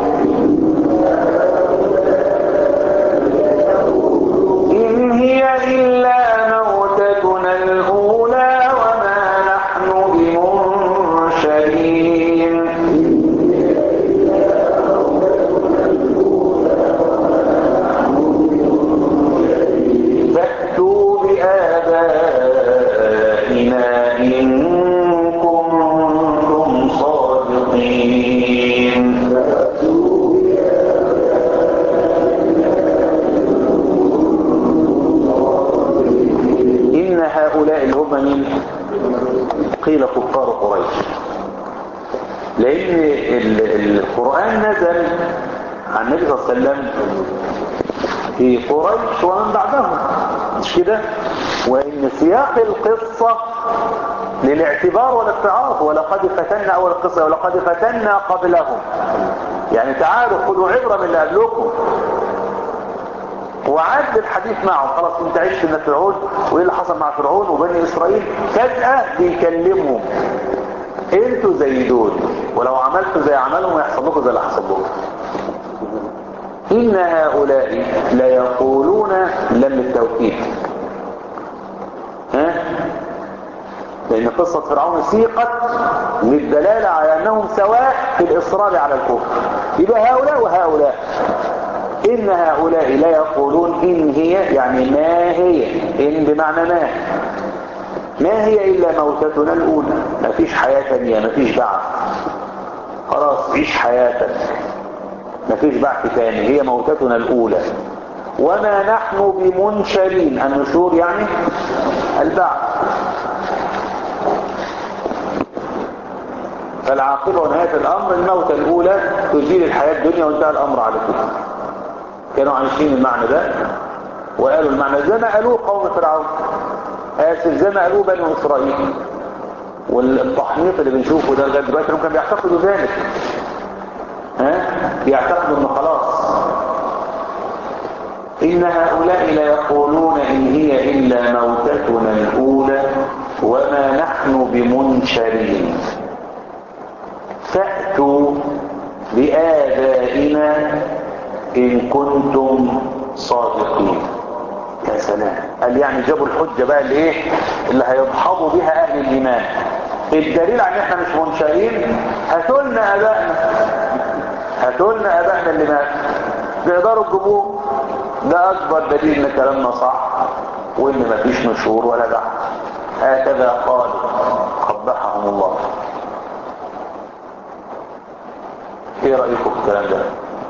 إن هي إلا موتتنا الأولى وما نحن بمنشرين. فأتوا بآبائنا اللي هم مين؟ قيل كفار قريش. لان القرآن نزل عن النبي صلى الله عليه وسلم في قريش ومن بعدهم، مش كده؟ وان سياق القصة للاعتبار والاتعاظ، ولقد فتنا اول القصة ولقد فتنا قبلهم، يعني تعالوا خذوا عبرة من اللي قبلكم. وعاد الحديث معهم، خلاص انت عشت من فرعون وايه اللي حصل مع فرعون وبني اسرائيل، فجأة بيكلمهم انتوا زي دول، ولو عملتوا زي عملهم يحصل لكم زي اللي حصل لكم. ان هؤلاء ليقولون لم التوكيد، ها؟ لان قصة فرعون سيقت للدلالة على انهم سواء في الاصرار على الكفر، يبقى هؤلاء وهؤلاء. إن هؤلاء لا يقولون إن هي، يعني ما هي، إن بمعنى ما ما هي إلا موتتنا الأولى، ما فيش حياة ثانية، ما فيش بعث، خلاص عيش حياتك، ما فيش بعث ثاني، هي موتتنا الأولى وما نحن بمنشرين. النشور يعني البعث. فالعاقبة ونهاية الأمر الموتة الأولى تزيل الحياة الدنيا وانتهى الأمر على كده. كانوا عايشين المعنى ده وقالوا المعنى زي ما قالوه قوم فرعون، آسف زي ما قالوه بني إسرائيل. والتحنيط اللي بنشوفه ده لغايه دلوقتي كانوا بيعتقدوا ذلك، ها بيعتقدوا انه خلاص. إن هؤلاء لا يقولون إن هي إلا موتتنا الأولى وما نحن بمنشرين فأتوا بآبائنا إن كنتم صادقين. يا سلام، قال يعني جابوا الحجة بقى اللي ايه اللي هيضحضوا بها أهل الإيمان. الدليل على ان احنا مش منشرين، هاتوا لنا آبائنا، هاتوا لنا آبائنا اللي مات بيقدروا تجيبوه. ده أكبر دليل ان كلامنا صح وان مفيش نشور ولا بعث. هكذا قالوا قبحهم الله. ايه رأيكم في الكلام ده؟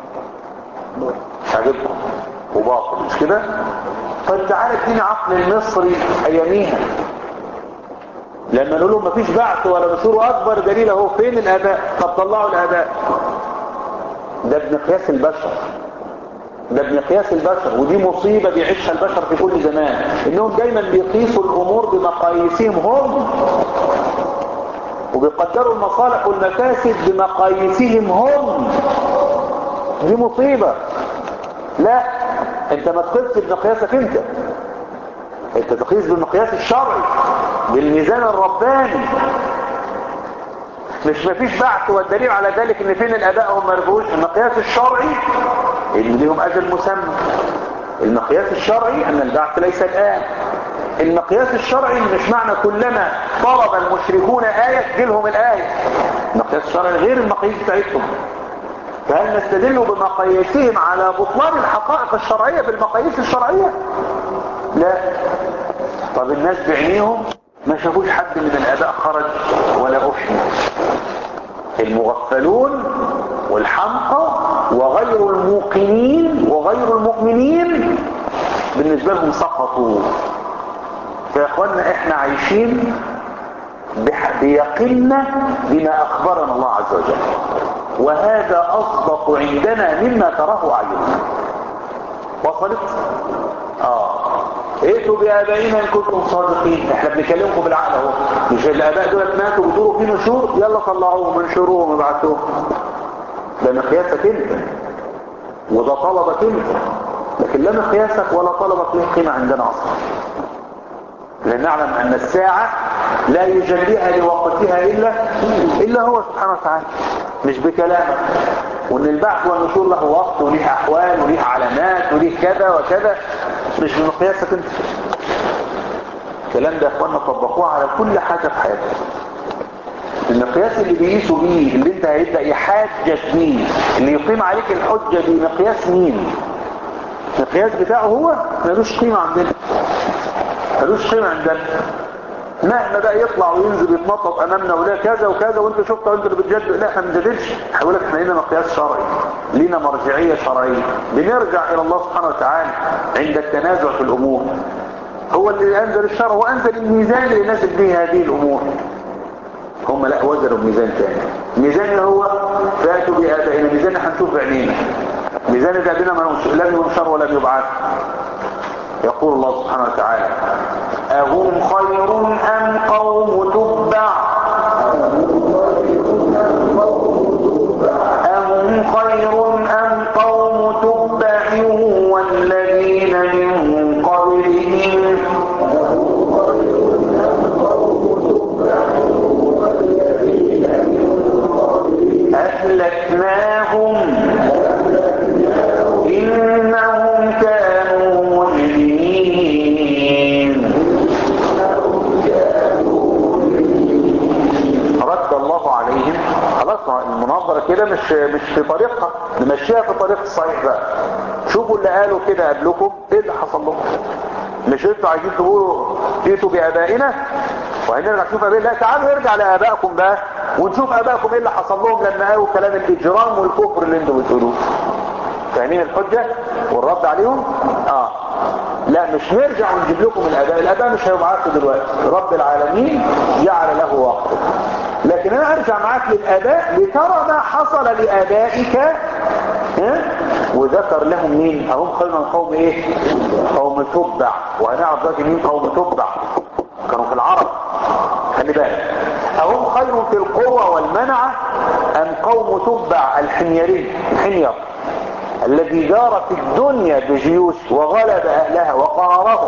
مش عاجبكم وباطل مش كده؟ طيب تعالى ادينا عقل المصري اياميها لما نقول لهم مفيش بعث ولا نشور، اكبر دليل اهو فين الاباء؟ طب طلعوا الاباء. ده ابن قياس البشر، ده ابن قياس البشر، ودي مصيبة بيعيشها البشر في كل زمان، انهم دايما بيقيسوا الامور بمقاييسهم هم، وبيقدروا المصالح والمفاسد بمقاييسهم هم. دي مصيبة. لا، انت ما تقيسش بمقياسك انت، انت تقيس بالمقياس الشرعي بالميزان الرباني. مش مفيش بعث والدليل على ذلك ان فين الاباء هم مرفوش. المقياس الشرعي ان لهم اجل مسمى. المقياس الشرعي ان البعث ليس الان. المقياس الشرعي مش معنى كلما طلب المشركون آية تجيلهم الآية. المقياس الشرعي غير المقاييس بتاعتهم. فهل نستدل بمقاييسهم على بطلان الحقائق الشرعية بالمقاييس الشرعية؟ لا. طب الناس بعينيهم ما شافوش حد من الآباء خرج ولا أفشي. المغفلون والحمقى وغير الموقنين وغير المؤمنين بالنسبة لهم سقطوا. فيا اخوانا احنا عايشين بيقيننا بما اخبرنا الله عز وجل، وهذا اصدق عندنا مما تراه اعيننا. وصلت؟ اه ائتوا بآبائنا ان كنتم صادقين. احنا بنكلمكم بالعقل اهو، مش الاباء دول ماتوا بتقولوا في نشور، يلا طلعوهم انشروهم وابعتوهم. ده مقياسك انت وده طلبك انت، لكن لا مقياسك ولا طلبك له قيمه عندنا اصلا. لأن نعلم أن الساعة لا يجليها لوقتها إلا إلا هو سبحانه وتعالى، مش بكلامه. وأن البعث والنشور له وقت وليه أحوال وليه علامات وليه كذا وكذا، مش بمقياسك أنت. الكلام ده يا أخوانا طبقوه على كل حاجة في حياتك. المقياس اللي بيقيسوا بيه، اللي انت هيبدأ يحاجك بيه، اللي يقيم عليك الحجة بيه، مقياس مين؟ المقياس بتاعه هو ملوش قيمة عندنا، ملوش قيمة عندنا. مهما بقى يطلع وينزل يتنطط امامنا ولا كذا وكذا وانت شفت وانت اللي بتجدد، لا احنا ما بنجددش. هقول لك احنا لينا مقياس شرعي، لينا مرجعية شرعية، بنرجع الى الله سبحانه وتعالى عند التنازع في الامور. هو اللي انزل الشرع وانزل الميزان اللي يناسب به هذه الامور. هم لا وزنوا بميزان ثاني. الميزان اللي هو فاتوا بآبائنا، الميزان اللي هنشوف بعينينا، ميزان اللي قبلنا ما لم ينشر ولم يبعث. يقول الله سبحانه وتعالى: أهم خير أم قوم تبع أهم خير أم قوم تبع والذين من قبلهم أهلكناهم إنهم كانوا مجرمين. رد الله عليهم. خلاص المناظرة كده مش مش في طريقها، نمشيها في طريق الصحيح بقى. شوفوا اللي قالوا كده قبلكم ايه اللي حصل لهم. مش انتوا عايزين تقولوا جيتوا بآبائنا وهنرجع نشوف ابائنا؟ لا، تعالوا نرجع لآبائكم بقى ونشوف ابائكم ايه اللي حصل لهم لما قالوا كلام الاجرام والكفر اللي انتوا بتقولوه. فاهمين الحجة والرد عليهم؟ اه لا، مش نرجع ونجيب لكم الاباء، الاباء مش هيبعثوا دلوقتي، رب العالمين جعل له وقت. لكن انا ارجع معاك للاباء لترى ما حصل لابائك. ها؟ وذكر لهم مين؟ اهم خير من قوم ايه؟ قوم تبع. وهنعرف دلوقتي مين قوم تبع. كانوا في العرب، خلي بالك. اهم خير في القوة والمنعة ام قوم تبع الحميري، الحمير الذي جار في الدنيا بجيوش وغلب اهلها وقهرهم.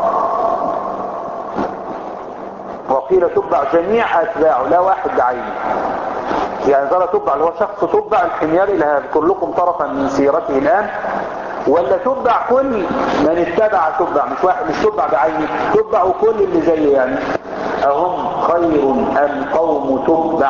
وقيل تبع جميع اتباعه لا واحد بعينه. يعني ترى تبع اللي هو شخص تبع الحميري اللي هذكر لكم طرفا من سيرته الان، ولا تبع كل من اتبع تبع، مش واحد مش تبع بعينه، تبع كل اللي زيه. يعني اهم خير ام قوم تبع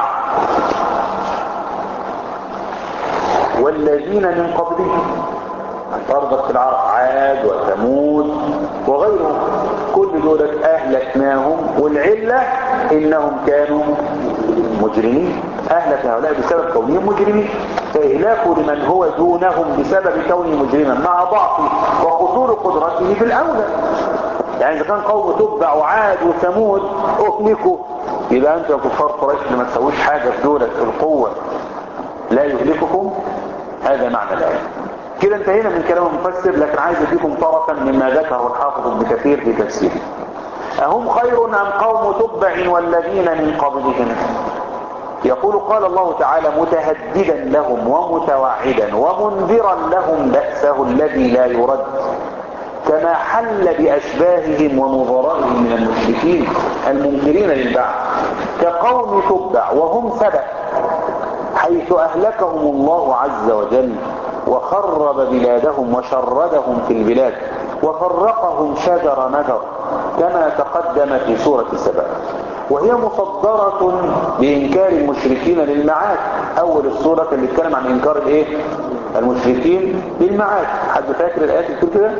والذين من قبلهم. فرضت في العرب عاد وثمود وغيرهم، كل دول اهلكناهم، والعلة انهم كانوا مجرمين. اهلك هؤلاء بسبب كونهم مجرمين، فاهلاكوا لمن هو دونهم بسبب كونه مجرما مع ضعفه وقصور قدرته بالاولى. يعني اذا كان قوم تبع وعاد وثمود اهلكوا، يبقى انتوا يا كفار قريش اللي ما تسويش حاجه في دولة القوه لا يهلككم. هذا معنى الايه. كده انتهينا من كلام المفسر، لكن عايز اديكم طرفا مما ذكره الحافظ ابن كثير في تفسيره. اهم خير ام قوم تبع والذين من قبلهم. يقول قال الله تعالى متهددا لهم ومتوعدا ومنذرا لهم بأسه الذي لا يرد، كما حل بأشباههم ونظرائهم من المشركين المنكرين للبعث كقوم تبع وهم سبأ، حيث أهلكهم الله عز وجل وخرب بلادهم وشردهم في البلاد وفرقهم شجر نجر كما تقدم في سورة سبأ. وهي مصدرة بإنكار المشركين للمعاد. أول السورة اللي اتكلم عن إنكار الإيه؟ المشركين للمعاد. حد فاكر الآيات اللي بتقول كده؟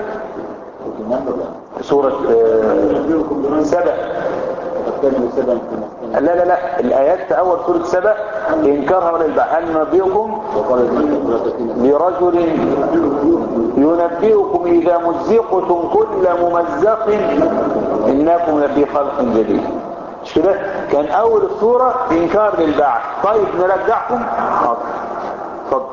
سورة سبأ. لا لا لا، الآيات في أول سورة سبأ إنكار هؤلاء البعث. هل ننبئكم برجل ينبئكم إذا مزقتم كل ممزق إنكم لفي خلق جديد. مش كده؟ كان أول السورة إنكار للبعث. طيب نرجعكم. اتفضل.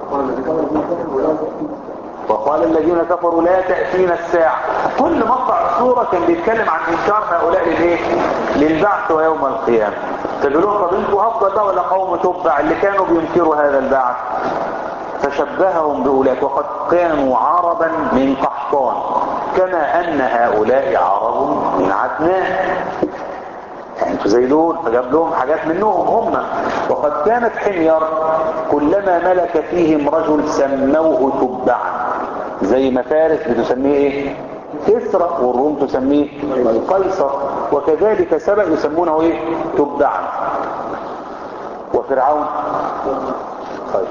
وقال الذين كفروا لا تأتينا الساعة. كل مقطع السورة كان بيتكلم عن إنكار هؤلاء للإيه؟ للبعث ويوم القيامة. تقولون طب انتوا أفضل بقى ولا قوم تبع اللي كانوا بينكروا هذا البعث؟ فشبههم بأولئك وقد كانوا عربا من قحطان كما أن هؤلاء عرب من عدنان. يعني انتوا زي دول، فجاب لهم حاجات منهم هم. وقد كانت حمير كلما ملك فيهم رجل سموه تبعا، زي ما فارس بتسميه ايه؟ كسرى، والروم تسميه قيصر، وكذلك سبأ يسمونه ايه؟ تبعا. وفرعون طيب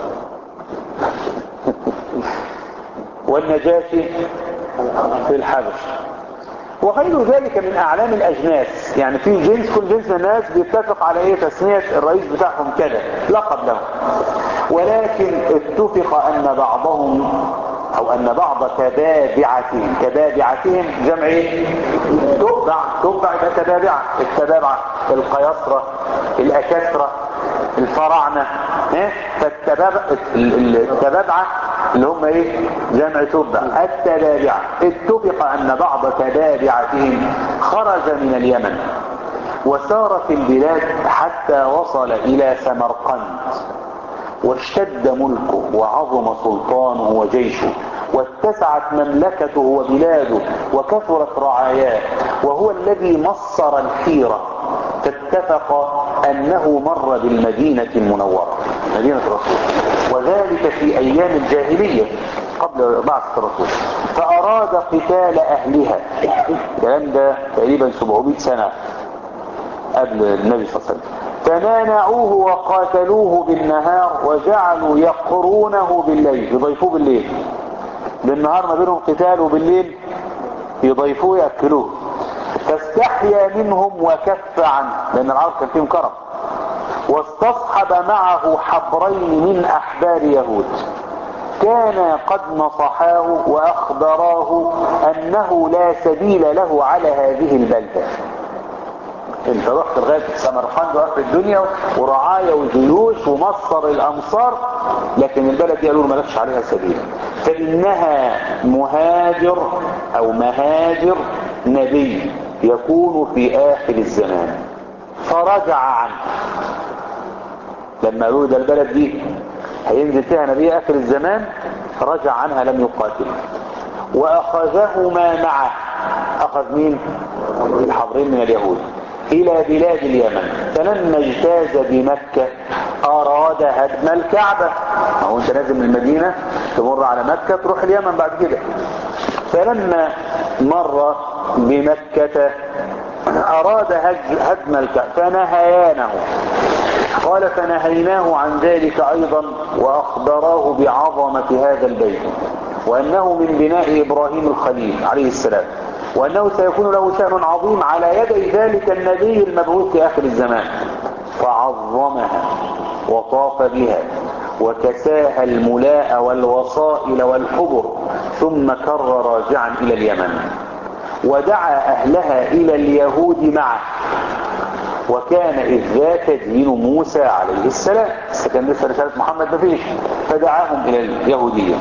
والنجاشي في الحبش وغير ذلك من اعلام الاجناس. يعني في جنس، كل جنس من الناس بيتفق على ايه؟ تسمية الرئيس بتاعهم كذا، لقب لهم. ولكن اتفق ان بعضهم او ان بعض تبابعتهم، تبابعتهم جمع ايه؟ تبع، تبع يبقى تبابعة، التبابعة القيصرة الاكاسرة الفراعنة، ايه؟ فالتبابع التبابعة اللي هم ايه؟ جمع تبع، التبابعة. اتفق ان بعض تبابعتهم خرج من اليمن وسار في البلاد حتى وصل الى سمرقند، واشتد ملكه وعظم سلطانه وجيشه واتسعت مملكته وبلاده وكثرت رعاياه، وهو الذي مصر الحيرة، فاتفق أنه مر بالمدينة المنورة، مدينة الرسول، وذلك في أيام الجاهلية قبل بعثة الرسول، فأراد قتال أهلها. الكلام ده تقريبا سبعمائة سنة قبل النبي صلى الله عليه وسلم. فمانعوه وقاتلوه بالنهار وجعلوا يقرونه بالليل، يضيفوه بالليل، بالنهار ما بينهم قتال وبالليل يضيفوه يأكلوه. فاستحيا منهم وكف عنه، لأن العرب كان فيهم كرم، واستصحب معه حبرين من أحبار يهود كان قد نصحاه وأخبراه أنه لا سبيل له على هذه البلدة. انت رحت لغاية سمرقند واخر الدنيا ورعاية وجيوش ومصر الامصار، لكن البلد دي قالوا ما لكش عليها سبيل، فانها مهاجر او مهاجر نبي يكون في اخر الزمان. فرجع عنه لما قالوا ده البلد دي هينزل فيها نبي اخر الزمان، رجع عنها لم يقاتل. واخذهما معه، اخذ مين؟ الحبرين من اليهود الى بلاد اليمن. فلما اجتاز بمكة اراد هدم الكعبة، اهو انت نازل من المدينة تمر على مكة تروح اليمن بعد كده. فلما مر بمكة اراد هدم الكعبة فنهيانه، قال فنهيناه عن ذلك ايضا واخبراه بعظمة هذا البيت وانه من بناء ابراهيم الخليل عليه السلام، وأنه سيكون له شأن عظيم على يدي ذلك النبي المبعوث في آخر الزمان. فعظمها وطاف بها وكساها الملاء والوصائل والحبر، ثم كر راجعا إلى اليمن، ودعا أهلها إلى اليهود معه، وكان إذ ذاك دين موسى عليه السلام، بس كان لسه رسالة محمد مفيش، فدعاهم إلى اليهودية.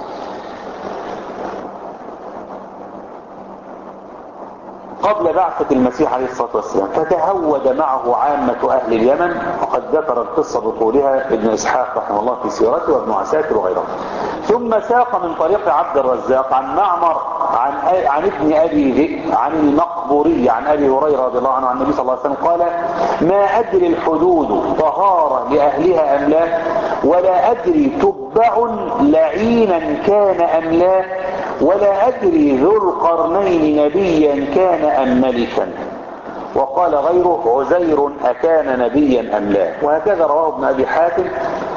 قبل بعثة المسيح عليه الصلاة والسلام، فتهود معه عامة أهل اليمن، وقد ذكر القصة بطولها ابن إسحاق رحمه الله في سيرته وابن عساكر وغيره. ثم ساق من طريق عبد الرزاق عن معمر عن عن ابن أبي ذئب عن المقبوري عن أبي هريرة رضي الله عنه عن النبي صلى الله عليه وسلم قال: ما أدري الحدود طهارة لأهلها أم لا، ولا أدري تبع لعينا كان أم لا، ولا أدري ذو القرنين نبيا كان أم ملكا. وقال غيره: عزير أكان نبيا أم لا. وهكذا رواه ابن أبي حاتم،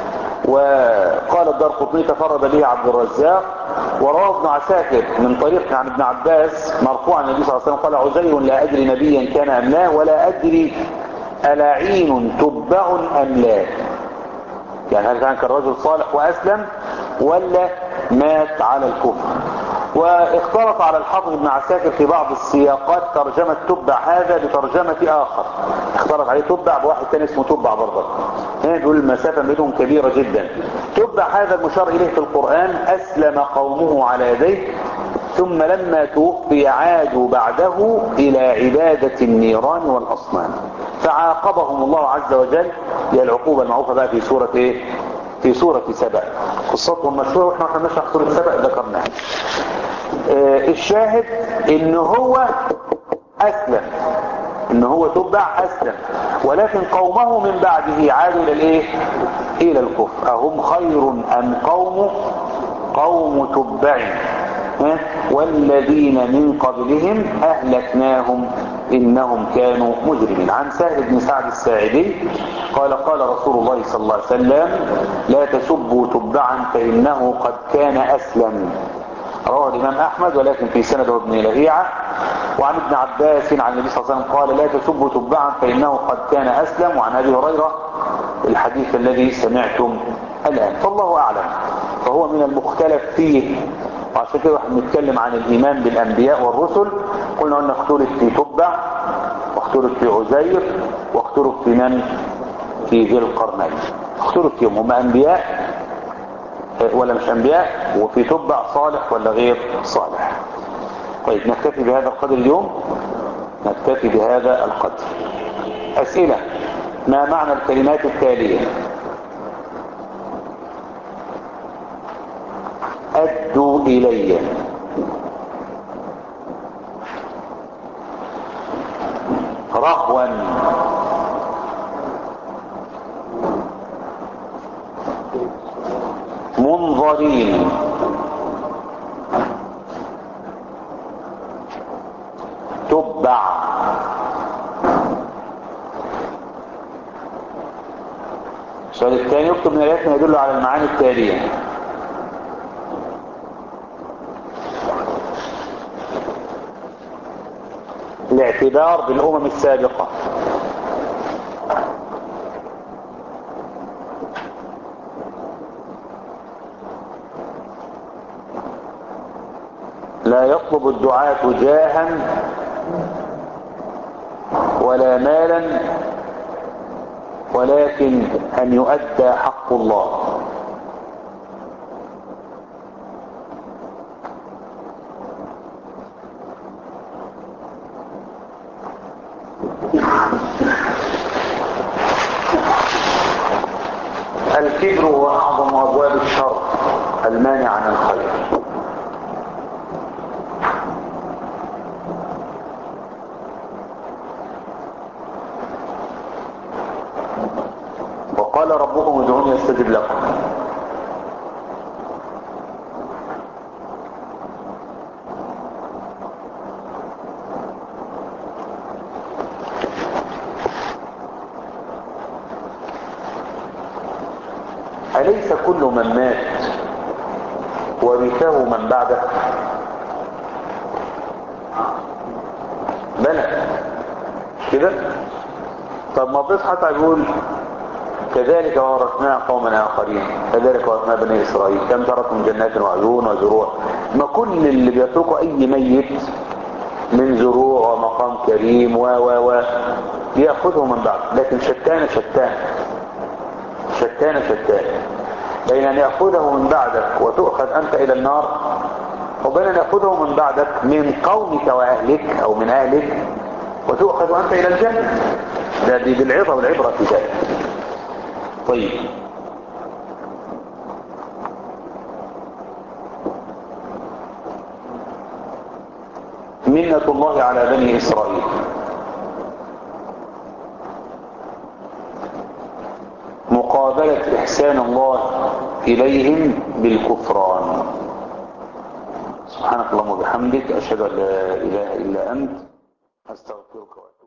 وقال الدارقطني تفرد به عبد الرزاق، ورواه ابن عساكر من طريق عن ابن عباس مرفوعا النبي صلى الله عليه وسلم قال: عزير لا أدري نبيا كان أم لا، ولا أدري ألعين تبع أم لا. يعني هل كان رجل صالح وأسلم ولا مات على الكفر؟ واختلط على الحافظ ابن عساكر في بعض السياقات ترجمة تبع هذا بترجمة آخر، اختلط عليه تبع بواحد تاني اسمه تبع برضه. هنا بيقول المسافة بينهم كبيرة جدا. تبع هذا المشار إليه في القرآن أسلم قومه على يديه، ثم لما توفي عادوا بعده إلى عبادة النيران والأصنام، فعاقبهم الله عز وجل. هي العقوبة المعروفة بقى في سورة ايه؟ في سورة سبأ، قصتهم مشهورة واحنا احنا نشرح سورة سبأ ذكرناها. اه الشاهد ان هو اسلم، ان هو تبع اسلم، ولكن قومه من بعده عادوا الى الايه؟ الى الكفر. اهم خير ام قوم قوم تبع والذين من قبلهم أهلكناهم إنهم كانوا مجرمين. عن سهل بن سعد الساعدي قال: قال رسول الله صلى الله عليه وسلم: لا تسبوا تبعا فإنه قد كان أسلم. رواه الإمام أحمد ولكن في سنده ابن لهيعة. وعن ابن عباس عن النبي صلى الله عليه وسلم قال: لا تسبوا تبعا فإنه قد كان أسلم. وعن أبي هريرة الحديث الذي سمعتم الآن، فالله أعلم. فهو من المختلف فيه، وعشان كده احنا بنتكلم عن الإيمان بالأنبياء والرسل. قلنا أن اختلف في تبع، واختلف في عزير، واختلف في من؟ في ذي القرنين. اختلف فيهم، هم أنبياء ولا مش أنبياء، وفي تبع صالح ولا غير صالح. طيب نكتفي بهذا القدر اليوم، نكتفي بهذا القدر. أسئلة. ما معنى الكلمات التالية؟ أدوا إلي، رهوا، منظرين، تبع، السؤال الثاني: اكتب من الآيات ما يدل على المعاني التالية. الاعتبار بالأمم السابقة، لا يطلب الدعاة جاها ولا مالا، ولكن أن يؤدى حق الله. الكبر هو أعظم أبواب الشر المانع عن الخير. وقال ربكم ادعوني استجب لكم. أليس كل من مات ورثه من بعده؟ بلى كده. طب ما بص حتى يقول كذلك ورثناها قوما آخرين، كذلك ورثنا بني إسرائيل كم تركوا من جنات وعيون وزروع. ما كل اللي بيتركوا أي ميت من زروع ومقام كريم و و و بيأخذه من بعد، لكن شتان شتان شتان شتان بين أن يأخذه من بعدك وتؤخذ أنت إلى النار، وبين أن يأخذه من بعدك من قومك وأهلك أو من أهلك وتؤخذ أنت إلى الجنة. ده دي بالعظة والعبرة في ذلك. طيب منة الله على بني إسرائيل. مقابلة إحسان الله إليهم بالكفران. سبحانك اللهم وبحمدك، أشهد أن لا إله إلا أنت، أستغفرك.